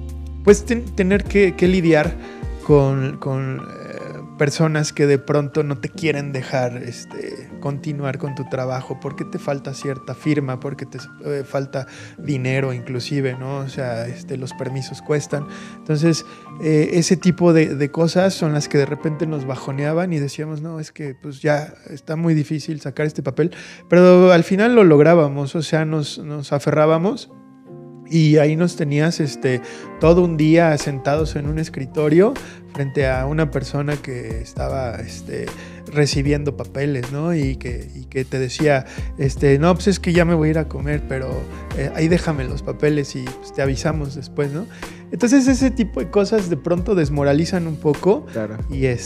lidiar con personas que de pronto no te quieren dejar continuar con tu trabajo porque te falta cierta firma, porque te falta dinero inclusive, ¿no? O sea, los permisos cuestan. Entonces, ese tipo de cosas son las que de repente nos bajoneaban y decíamos, no, es que pues ya está muy difícil sacar este papel, pero al final lo lográbamos, o sea, nos aferrábamos. Y ahí nos tenías todo un día sentados en un escritorio frente a una persona que estaba recibiendo papeles, ¿no? Y que te decía, no, pues es que ya me voy a ir a comer, pero ahí déjame los papeles y pues, te avisamos después, ¿no? Entonces ese tipo de cosas de pronto desmoralizan un poco. Claro.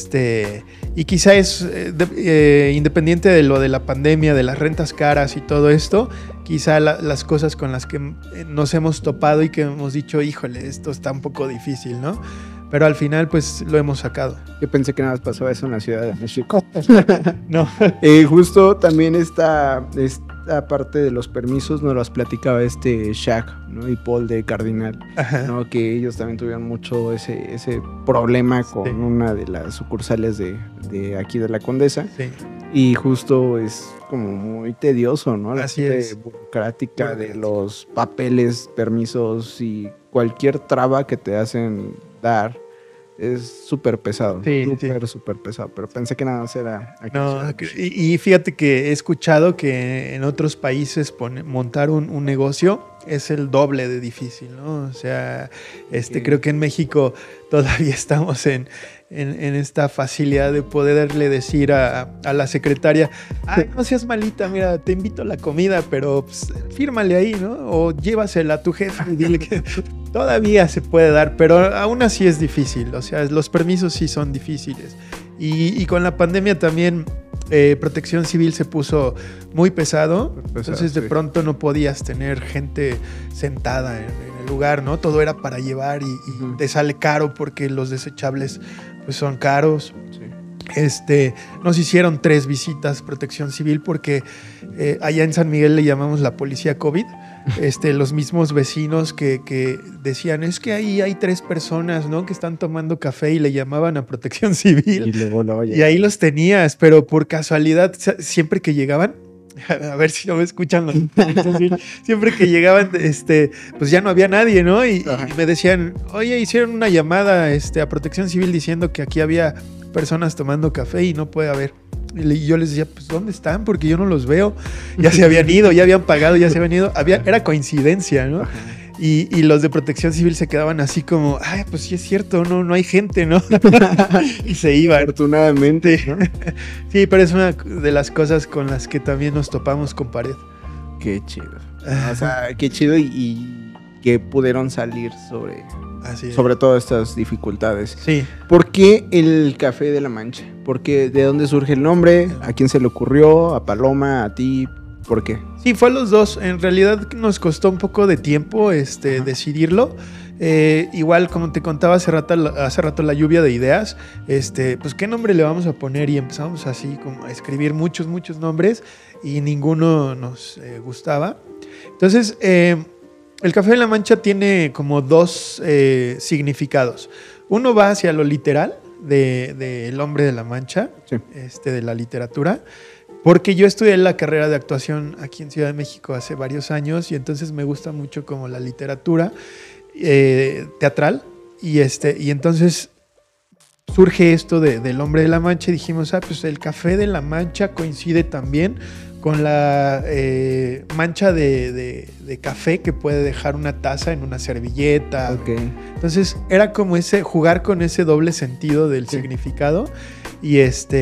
Y quizá es independiente de lo de la pandemia, de las rentas caras y todo esto, quizá las cosas con las que nos hemos topado y que hemos dicho, híjole, esto está un poco difícil, ¿no? Pero al final, pues, lo hemos sacado. Yo pensé que nada más pasaba eso en la Ciudad de México. No. Justo también esta parte de los permisos nos las platicaba Shaq, ¿no? Y Paul de Cardinal, ¿no? Que ellos también tuvieron mucho ese problema con una de las sucursales de aquí de la Condesa. Sí. Y justo es como muy tedioso, ¿no? La parte burocrática de los papeles, permisos y cualquier traba que te hacen dar es súper pesado, súper pesado, pero pensé que nada más era aquí. No, y fíjate que he escuchado que en otros países montar un negocio es el doble de difícil, ¿no? O sea, creo que en México todavía estamos en esta facilidad de poderle decir a la secretaria, ay, no seas malita, mira, te invito a la comida, pero pues, fírmale ahí, ¿no? O llévasela a tu jefe y dile que todavía se puede dar, pero aún así es difícil, o sea, los permisos sí son difíciles. Y con la pandemia también Protección Civil se puso muy pesado, entonces de pronto no podías tener gente sentada en el lugar, ¿no? Todo era para llevar y te sale caro porque los desechables pues son caros. Sí. Nos hicieron 3 visitas Protección Civil porque allá en San Miguel le llamamos la policía COVID. Los mismos vecinos que decían, es que ahí hay 3 personas, ¿no?, que están tomando café, y le llamaban a Protección Civil. Y ahí los tenías, pero por casualidad, siempre que llegaban, a ver si no me escuchan siempre que llegaban, pues ya no había nadie, ¿no? Y me decían, oye, hicieron una llamada a Protección Civil diciendo que aquí había personas tomando café y no puede haber. Y yo les decía, pues ¿dónde están? Porque yo no los veo. Ya se habían ido, ya habían pagado, ya se habían ido. Era coincidencia, ¿no? Y los de Protección Civil se quedaban así como, ay, pues sí es cierto, no hay gente, ¿no? Y se iban. Afortunadamente, ¿no? Sí, pero es una de las cosas con las que también nos topamos con pared. Qué chido. O sea, qué chido y que pudieron salir sobre todas estas dificultades. Sí. ¿Por qué el Café de la Mancha? ¿De dónde surge el nombre? ¿A quién se le ocurrió? ¿A Paloma? ¿A ti? ¿Por qué? Sí, fue a los dos. En realidad nos costó un poco de tiempo decidirlo. Igual, como te contaba hace rato la lluvia de ideas, pues ¿qué nombre le vamos a poner? Y empezamos así como a escribir muchos nombres y ninguno nos gustaba. Entonces, el Café de la Mancha tiene como 2 significados. Uno va hacia lo literal del hombre de la Mancha, sí, de la literatura, porque yo estudié la carrera de actuación aquí en Ciudad de México hace varios años y entonces me gusta mucho como la literatura teatral y entonces surge esto del hombre de la Mancha y dijimos, pues el Café de la Mancha coincide también con la mancha de café que puede dejar una taza en una servilleta. Okay. Entonces era como jugar con ese doble sentido del significado y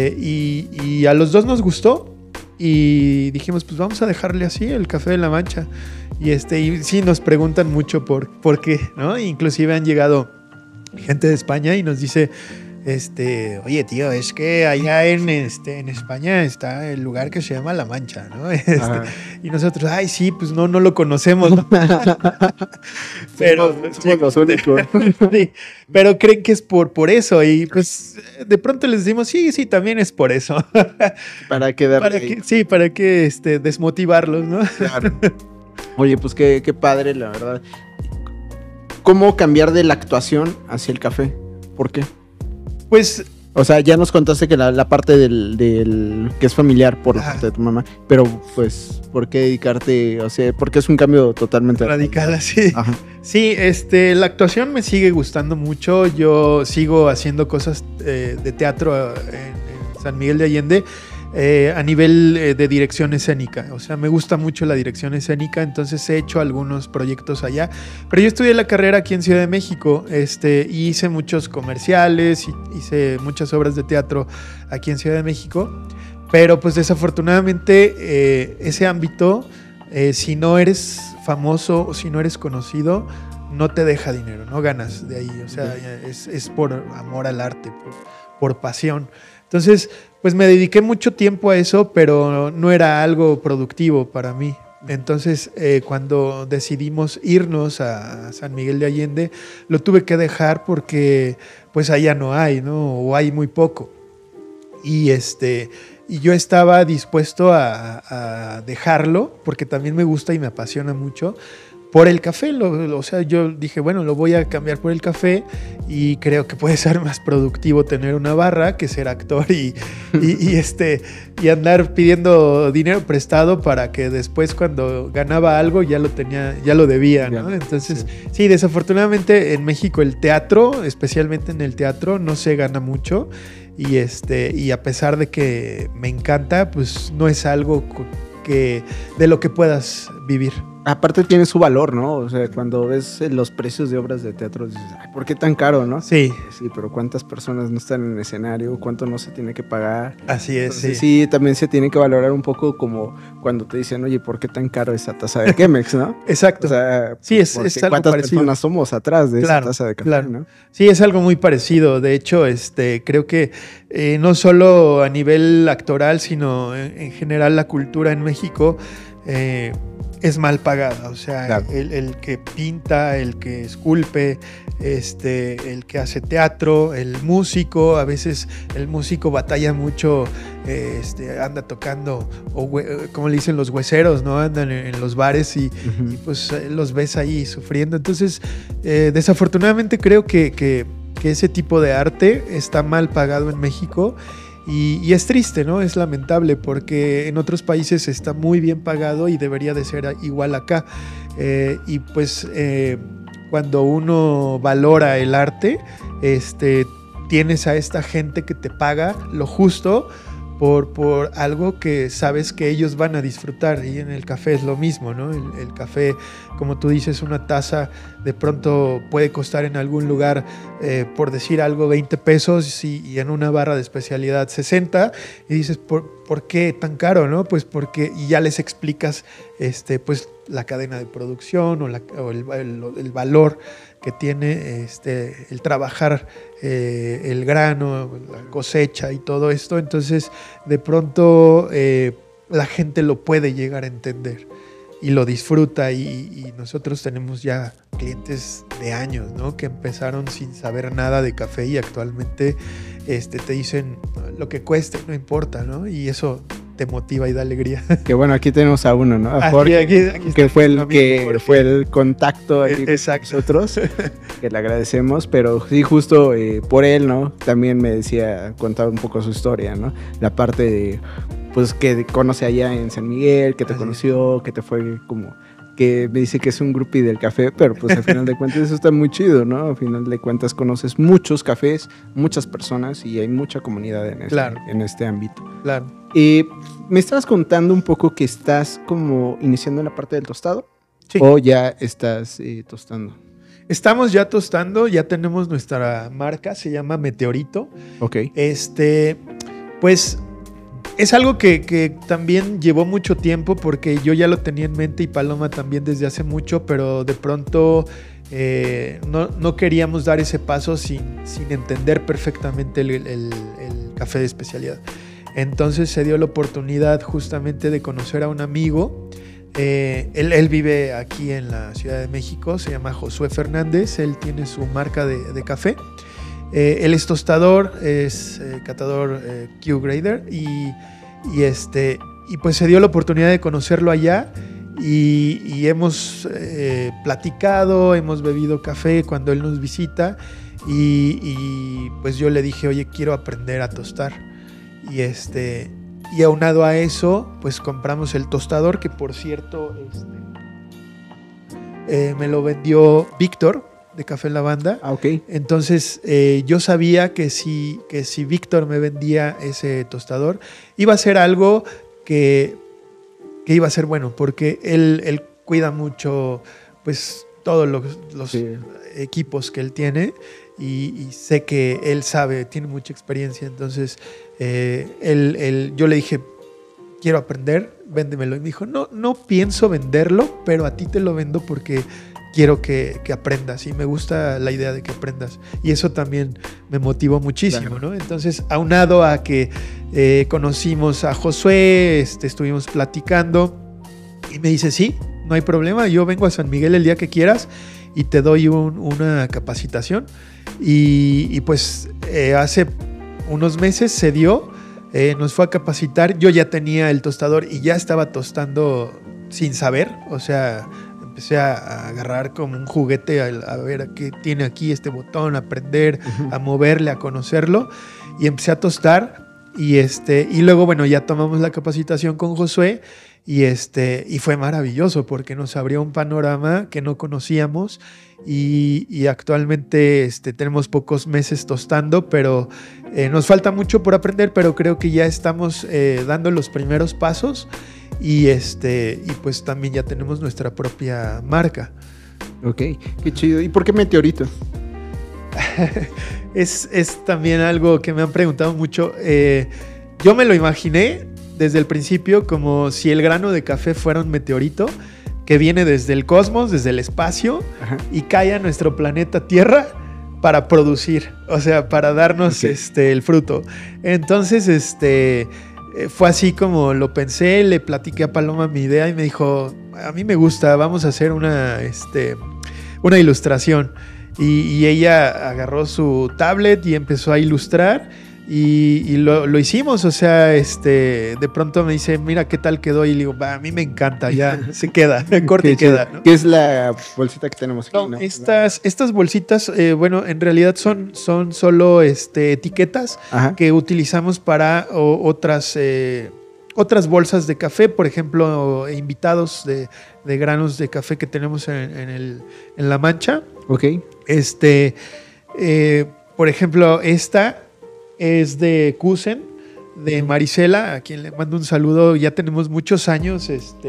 a los dos nos gustó y dijimos, pues vamos a dejarle así, el Café de la Mancha. Y sí nos preguntan mucho por qué, ¿no? Inclusive han llegado gente de España y nos dice, oye tío, es que allá en España está el lugar que se llama La Mancha, ¿no? Y nosotros, ay sí, pues no lo conocemos, ¿no? Pero somos los únicos. Sí, pero creen que es por eso y pues de pronto les decimos, sí, también es por eso. Para quedar para que desmotivarlos, ¿no? Claro. Oye, pues qué padre, la verdad. ¿Cómo cambiar de la actuación hacia el café? ¿Por qué? Pues, o sea, ya nos contaste que la parte del que es familiar por la parte de tu mamá, pero pues, ¿por qué dedicarte? O sea, porque es un cambio totalmente radical, así. Ajá. Sí, la actuación me sigue gustando mucho. Yo sigo haciendo cosas de teatro en San Miguel de Allende. A nivel de dirección escénica, o sea, me gusta mucho la dirección escénica, entonces he hecho algunos proyectos allá, pero yo estudié la carrera aquí en Ciudad de México, y hice muchos comerciales, hice muchas obras de teatro aquí en Ciudad de México, pero pues desafortunadamente ese ámbito, si no eres famoso o si no eres conocido, no te deja dinero, no ganas de ahí, o sea, es por amor al arte, por pasión. Entonces, pues me dediqué mucho tiempo a eso, pero no era algo productivo para mí. Entonces, cuando decidimos irnos a San Miguel de Allende, lo tuve que dejar porque pues allá no hay, ¿no? O hay muy poco. Y yo estaba dispuesto a dejarlo, porque también me gusta y me apasiona mucho, por el café. O sea, yo dije, bueno, lo voy a cambiar por el café y creo que puede ser más productivo tener una barra que ser actor y andar pidiendo dinero prestado para que después cuando ganaba algo ya lo debía, ¿no? Entonces, sí, desafortunadamente en México el teatro, especialmente en el teatro, no se gana mucho y a pesar de que me encanta, pues no es algo de lo que puedas vivir. Aparte tiene su valor, ¿no? O sea, cuando ves los precios de obras de teatro, dices, ay, ¿por qué tan caro, no? Sí. Sí, pero ¿cuántas personas no están en el escenario? ¿Cuánto no se tiene que pagar? Así es, entonces, sí, también se tiene que valorar un poco como cuando te dicen, oye, ¿por qué tan caro esa taza de Chemex, no? Exacto. O sea, sí, es algo ¿cuántas parecido. personas somos atrás de esa taza de café, claro. ¿no? Sí, es algo muy parecido. De hecho, creo que no solo a nivel actoral, sino en general la cultura en México es mal pagada. O sea, claro. el que pinta, el que esculpe, el que hace teatro, el músico, a veces el músico batalla mucho, anda tocando, o como le dicen los hueseros, ¿no? Andan en los bares y pues los ves ahí sufriendo. Entonces, desafortunadamente creo que ese tipo de arte está mal pagado en México. Y es triste, ¿no? Es lamentable porque en otros países está muy bien pagado y debería de ser igual acá. Y pues cuando uno valora el arte, tienes a esta gente que te paga lo justo por algo que sabes que ellos van a disfrutar. Y en el café es lo mismo, ¿no? El café, como tú dices, una taza de pronto puede costar en algún lugar, por decir algo, 20 pesos y en una barra de especialidad 60. Y dices, ¿por qué tan caro, no? Pues porque, y ya les explicas pues la cadena de producción o el valor que tiene el trabajar el grano, la cosecha y todo esto. Entonces, de pronto la gente lo puede llegar a entender y lo disfruta, y nosotros tenemos ya clientes de años, ¿no? Que empezaron sin saber nada de café y actualmente te dicen lo que cueste, no importa, ¿no? Y eso te motiva y da alegría. Que bueno, aquí tenemos a uno, ¿no? A Jorge, aquí que fue el contacto aquí con nosotros, que le agradecemos, pero sí, justo por él, ¿no? También me decía, contaba un poco su historia, ¿no? La parte de, pues, que conoce allá en San Miguel, que te conoció, que te fue como... que me dice que es un groupie del café, pero pues al final de cuentas eso está muy chido, ¿no? Al final de cuentas conoces muchos cafés, muchas personas y hay mucha comunidad en este ámbito. Claro. Me estabas contando un poco que estás como iniciando en la parte del tostado. Sí. ¿O ya estás tostando? Estamos ya tostando, ya tenemos nuestra marca, se llama Meteorito. Ok. Pues... es algo que también llevó mucho tiempo porque yo ya lo tenía en mente y Paloma también desde hace mucho, pero de pronto no queríamos dar ese paso sin entender perfectamente el café de especialidad. Entonces se dio la oportunidad justamente de conocer a un amigo. Él vive aquí en la Ciudad de México, se llama Josué Fernández, él tiene su marca de café. Él es tostador, es catador Q-Grader y pues se dio la oportunidad de conocerlo allá y hemos platicado, hemos bebido café cuando él nos visita y pues yo le dije, oye, quiero aprender a tostar y aunado a eso pues compramos el tostador que por cierto me lo vendió Víctor de Café Lavanda. Ok. Entonces yo sabía que si Víctor me vendía ese tostador, iba a ser algo que iba a ser bueno, porque él cuida mucho pues todos los equipos que él tiene y sé que él sabe, tiene mucha experiencia. Entonces yo le dije, quiero aprender, véndemelo. Y me dijo, no pienso venderlo, pero a ti te lo vendo porque quiero que aprendas y me gusta la idea de que aprendas. Y eso también me motivó muchísimo, claro, ¿no? Entonces, aunado a que conocimos a Josué, estuvimos platicando y me dice, sí, no hay problema, yo vengo a San Miguel el día que quieras y te doy una capacitación. Y pues hace unos meses se dio, nos fue a capacitar. Yo ya tenía el tostador y ya estaba tostando sin saber, o sea... empecé a agarrar como un juguete, a ver qué tiene aquí este botón, a aprender, a moverle, a conocerlo. Y empecé a tostar. Y luego, bueno, ya tomamos la capacitación con Josué. Y fue maravilloso porque nos abrió un panorama que no conocíamos. Y actualmente tenemos pocos meses tostando, pero nos falta mucho por aprender. Pero creo que ya estamos dando los primeros pasos. Y pues también ya tenemos nuestra propia marca. Ok, qué chido. ¿Y por qué Meteorito? es también algo que me han preguntado mucho. Yo me lo imaginé desde el principio como si el grano de café fuera un meteorito que viene desde el cosmos, desde el espacio, ajá, y cae a nuestro planeta Tierra para producir, o sea, para darnos el fruto. Entonces, fue así como lo pensé, le platiqué a Paloma mi idea y me dijo, a mí me gusta, vamos a hacer una ilustración. Y ella agarró su tablet y empezó a ilustrar y lo hicimos, o sea, de pronto me dice, mira qué tal quedó y le digo, a mí me encanta, ya se queda, corta y queda, ¿no? ¿Qué es la bolsita que tenemos aquí? No, estas bolsitas, bueno, en realidad son solo etiquetas que utilizamos para otras bolsas de café, por ejemplo, invitados de granos de café que tenemos en La Mancha. Ok. Por ejemplo, esta es de Kusen, de Marisela, a quien le mando un saludo. Ya tenemos muchos años,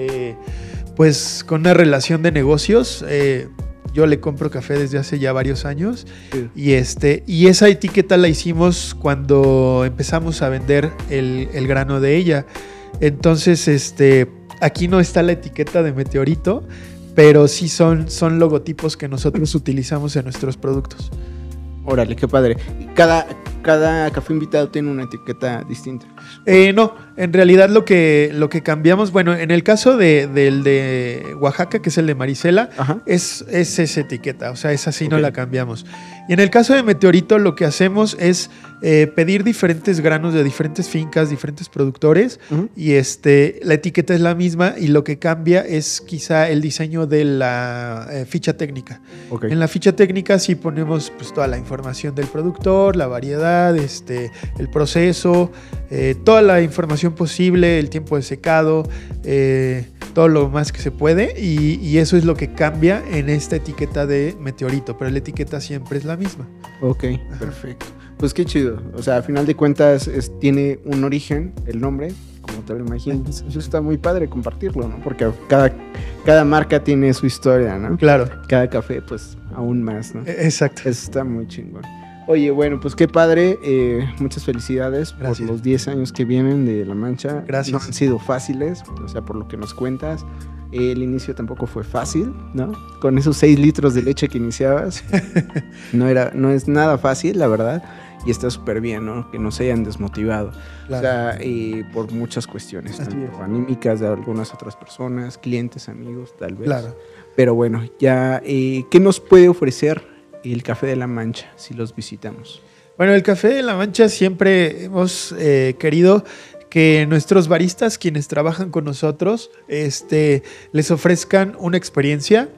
pues con una relación de negocios. Yo le compro café desde hace ya varios años. Sí. Y esa etiqueta la hicimos cuando empezamos a vender el grano de ella. Entonces, aquí no está la etiqueta de Meteorito, pero sí son logotipos que nosotros utilizamos en nuestros productos. Órale, qué padre. Cada café invitado tiene una etiqueta distinta. No, en realidad lo que cambiamos, bueno, en el caso del de Oaxaca, que es el de Marisela, es esa etiqueta, o sea, esa sí no la cambiamos. Y en el caso de Meteorito lo que hacemos es pedir diferentes granos de diferentes fincas, diferentes productores, y la etiqueta es la misma y lo que cambia es quizá el diseño de la ficha técnica. Okay. En la ficha técnica sí ponemos pues toda la información del productor, la variedad, el proceso, toda la información posible, el tiempo de secado, todo lo más que se puede, y eso es lo que cambia en esta etiqueta de Meteorito, pero la etiqueta siempre es la misma. Ok, perfecto. Pues qué chido. O sea, a final de cuentas tiene un origen, el nombre, como te lo imaginas. Eso está muy padre compartirlo, ¿no? Porque cada marca tiene su historia, ¿no? Claro. Cada café, pues, aún más, ¿no? Exacto. Eso está muy chingón. Oye, bueno, pues qué padre. Muchas felicidades. Gracias. Por los 10 años que vienen de La Mancha. Gracias. No han sido fáciles, o sea, por lo que nos cuentas. El inicio tampoco fue fácil, ¿no? Con esos 6 litros de leche que iniciabas. No es nada fácil, la verdad. Y está súper bien, ¿no? Que no se hayan desmotivado. Claro. O sea, por muchas cuestiones, tanto anímicas de algunas otras personas, clientes, amigos, tal vez. Claro. Pero bueno, ya, ¿qué nos puede ofrecer el Café de La Mancha si los visitamos? Bueno, el Café de La Mancha siempre hemos querido que nuestros baristas, quienes trabajan con nosotros, les ofrezcan una experiencia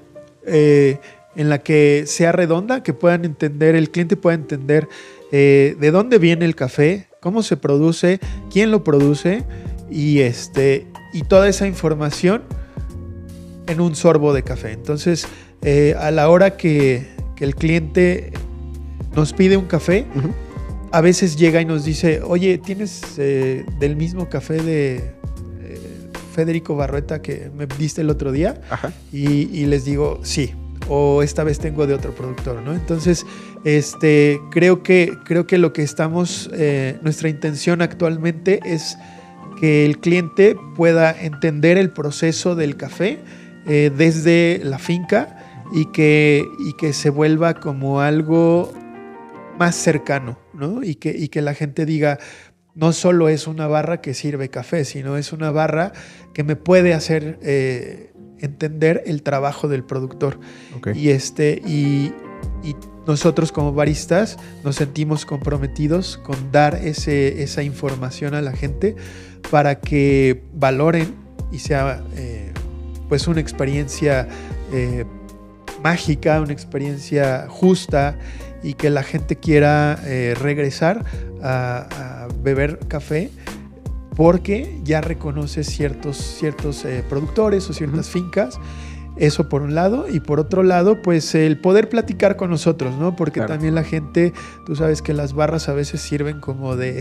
en la que sea redonda, que puedan entender, el cliente pueda entender de dónde viene el café, cómo se produce, quién lo produce y toda esa información en un sorbo de café. Entonces, a la hora que el cliente nos pide un café, a veces llega y nos dice, oye, ¿tienes del mismo café de Federico Barrueta que me diste el otro día? Y les digo, sí. O esta vez tengo de otro productor, ¿no? Entonces, creo que lo que estamos, nuestra intención actualmente es que el cliente pueda entender el proceso del café desde la finca y que se vuelva como algo más cercano, ¿no? Y que la gente diga, no solo es una barra que sirve café, sino es una barra que me puede hacer entender el trabajo del productor. Okay. Y nosotros como baristas nos sentimos comprometidos con dar esa información a la gente para que valoren y sea pues una experiencia mágica, una experiencia justa y que la gente quiera regresar a beber café porque ya reconoce ciertos productores o ciertas fincas. Eso por un lado, y por otro lado, pues el poder platicar con nosotros, ¿no? Porque claro, también la gente, tú sabes que las barras a veces sirven como de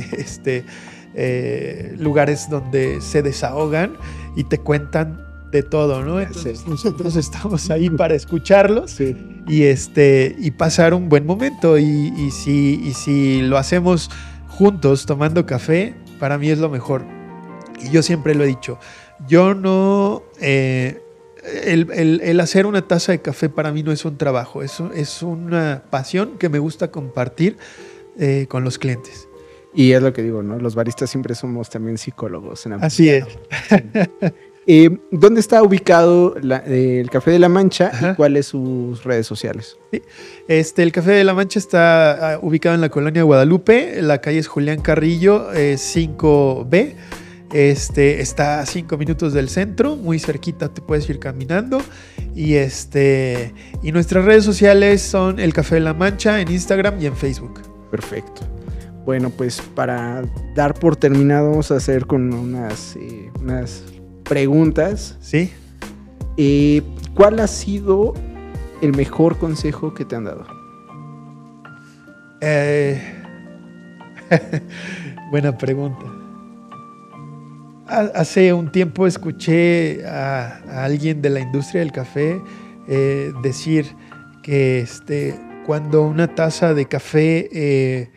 lugares donde se desahogan y te cuentan de todo, ¿no? Entonces nosotros estamos ahí para escucharlos, sí, y pasar un buen momento. Y si lo hacemos juntos tomando café, para mí es lo mejor. Y yo siempre lo he dicho, yo no... El hacer una taza de café para mí no es un trabajo, es una pasión que me gusta compartir con los clientes. Y es lo que digo, ¿no? Los baristas siempre somos también psicólogos. Así es. ¿Dónde está ubicado el Café de la Mancha Ajá. y cuáles sus redes sociales? Sí. El Café de la Mancha está ubicado en la colonia Guadalupe. La calle es Julián Carrillo, 5B. Está a 5 minutos del centro, muy cerquita, te puedes ir caminando. Y nuestras redes sociales son el Café de la Mancha en Instagram y en Facebook. Perfecto. Bueno, pues para dar por terminado, vamos a hacer con unas preguntas. ¿Sí? ¿Cuál ha sido el mejor consejo que te han dado? Buena pregunta. Hace un tiempo escuché a alguien de la industria del café decir que cuando una taza de café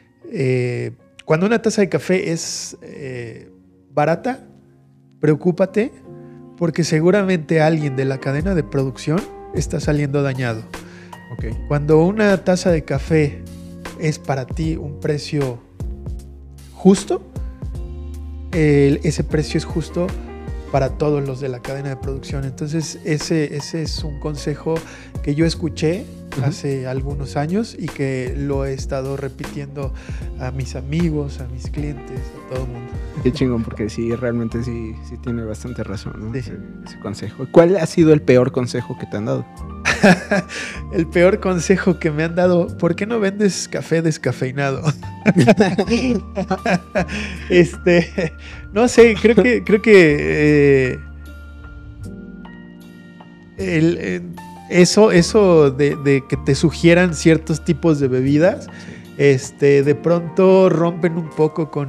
es barata, preocúpate porque seguramente alguien de la cadena de producción está saliendo dañado. Okay. Cuando una taza de café es para ti un precio justo, ese precio es justo para todos los de la cadena de producción. Entonces ese es un consejo que yo escuché hace algunos años y que lo he estado repitiendo a mis amigos, a mis clientes, a todo el mundo. Qué chingón, porque sí, realmente sí tiene bastante razón, ¿no? Sí. Ese consejo. ¿Cuál ha sido el peor consejo que te han dado? El peor consejo que me han dado: ¿por qué no vendes café descafeinado? No sé, creo que eso de que te sugieran ciertos tipos de bebidas, de pronto rompen un poco con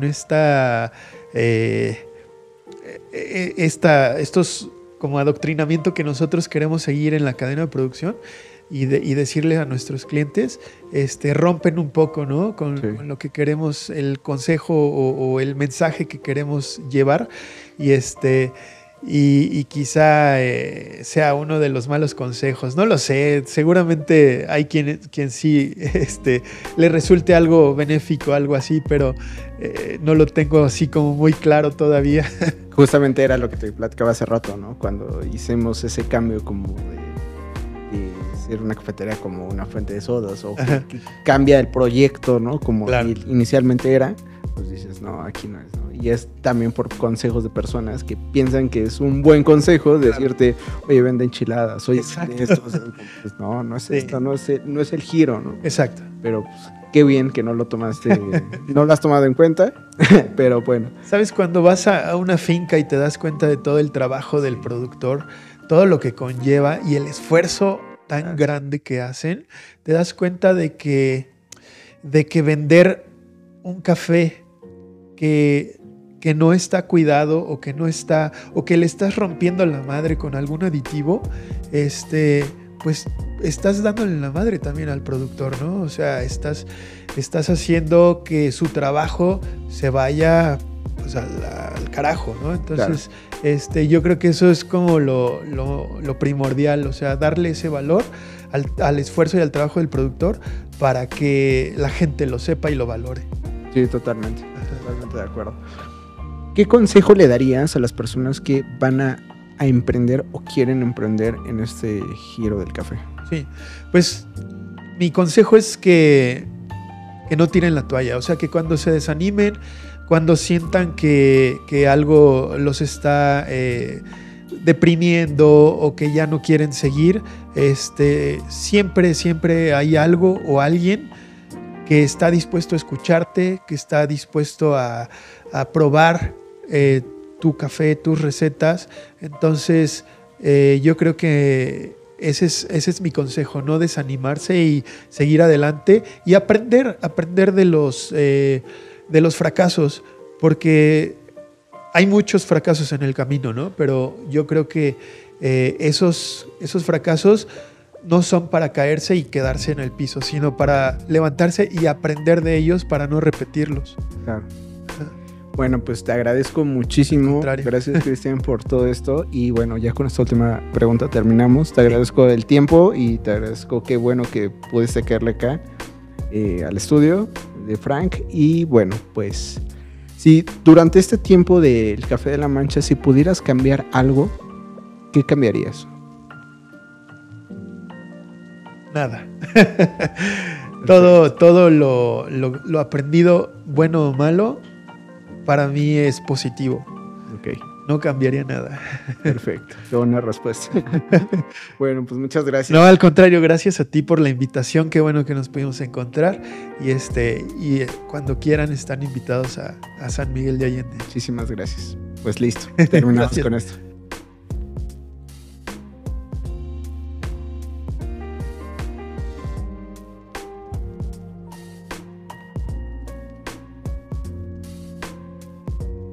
estos como adoctrinamiento que nosotros queremos seguir en la cadena de producción y decirle a nuestros clientes, rompen un poco, ¿no? Con lo que queremos, el consejo o el mensaje que queremos llevar, y quizá sea uno de los malos consejos. No lo sé, seguramente hay quien sí le resulte algo benéfico, algo así, pero no lo tengo así como muy claro todavía. Justamente era lo que te platicaba hace rato, ¿no? Cuando hicimos ese cambio como de ser una cafetería como una fuente de sodas, o que cambia el proyecto, ¿no? Como claro. Inicialmente era, pues dices, no, aquí no es, ¿no? Y es también por consejos de personas que piensan que es un buen consejo decirte, oye, vende enchiladas, oye, esto, pues no es esto, no es el giro, ¿no? Exacto. Pero pues, qué bien que no lo tomaste, no lo has tomado en cuenta, pero bueno. ¿Sabes? Cuando vas a una finca y te das cuenta de todo el trabajo del productor, todo lo que conlleva y el esfuerzo tan grande que hacen, te das cuenta de que vender un café que no está cuidado o que no está, o que le estás rompiendo la madre con algún aditivo, pues estás dándole la madre también al productor, ¿no? O sea, estás haciendo que su trabajo se vaya, pues, al carajo, ¿no? Entonces, claro. Yo creo que eso es como lo primordial, o sea, darle ese valor al esfuerzo y al trabajo del productor para que la gente lo sepa y lo valore. Sí, totalmente de acuerdo. ¿Qué consejo le darías a las personas que van a emprender o quieren emprender en este giro del café? Sí, pues mi consejo es que no tiren la toalla, o sea, que cuando se desanimen, cuando sientan que algo los está deprimiendo o que ya no quieren seguir, siempre hay algo o alguien que está dispuesto a escucharte, que está dispuesto a probar tu café, tus recetas. Entonces, yo creo que ese es mi consejo, no desanimarse y seguir adelante y aprender de los fracasos, porque hay muchos fracasos en el camino, ¿no? Pero yo creo que esos fracasos no son para caerse y quedarse en el piso, sino para levantarse y aprender de ellos para no repetirlos. Claro. Bueno, pues te agradezco muchísimo. Gracias, Cristian, por todo esto. Y bueno, ya con esta última pregunta terminamos. Te agradezco el tiempo y te agradezco qué bueno que pudiste caerle acá al estudio. de Frank. Y bueno, pues si durante este tiempo del Café de la Mancha, si pudieras cambiar algo, ¿qué cambiarías? Nada. Todo lo aprendido, bueno o malo, para mí es positivo. Ok. No cambiaría nada. Perfecto, qué buena respuesta. Bueno, pues muchas gracias. No, al contrario, gracias a ti por la invitación. Qué bueno que nos pudimos encontrar. Y cuando quieran están invitados a San Miguel de Allende. Muchísimas gracias. Pues listo, terminamos con esto.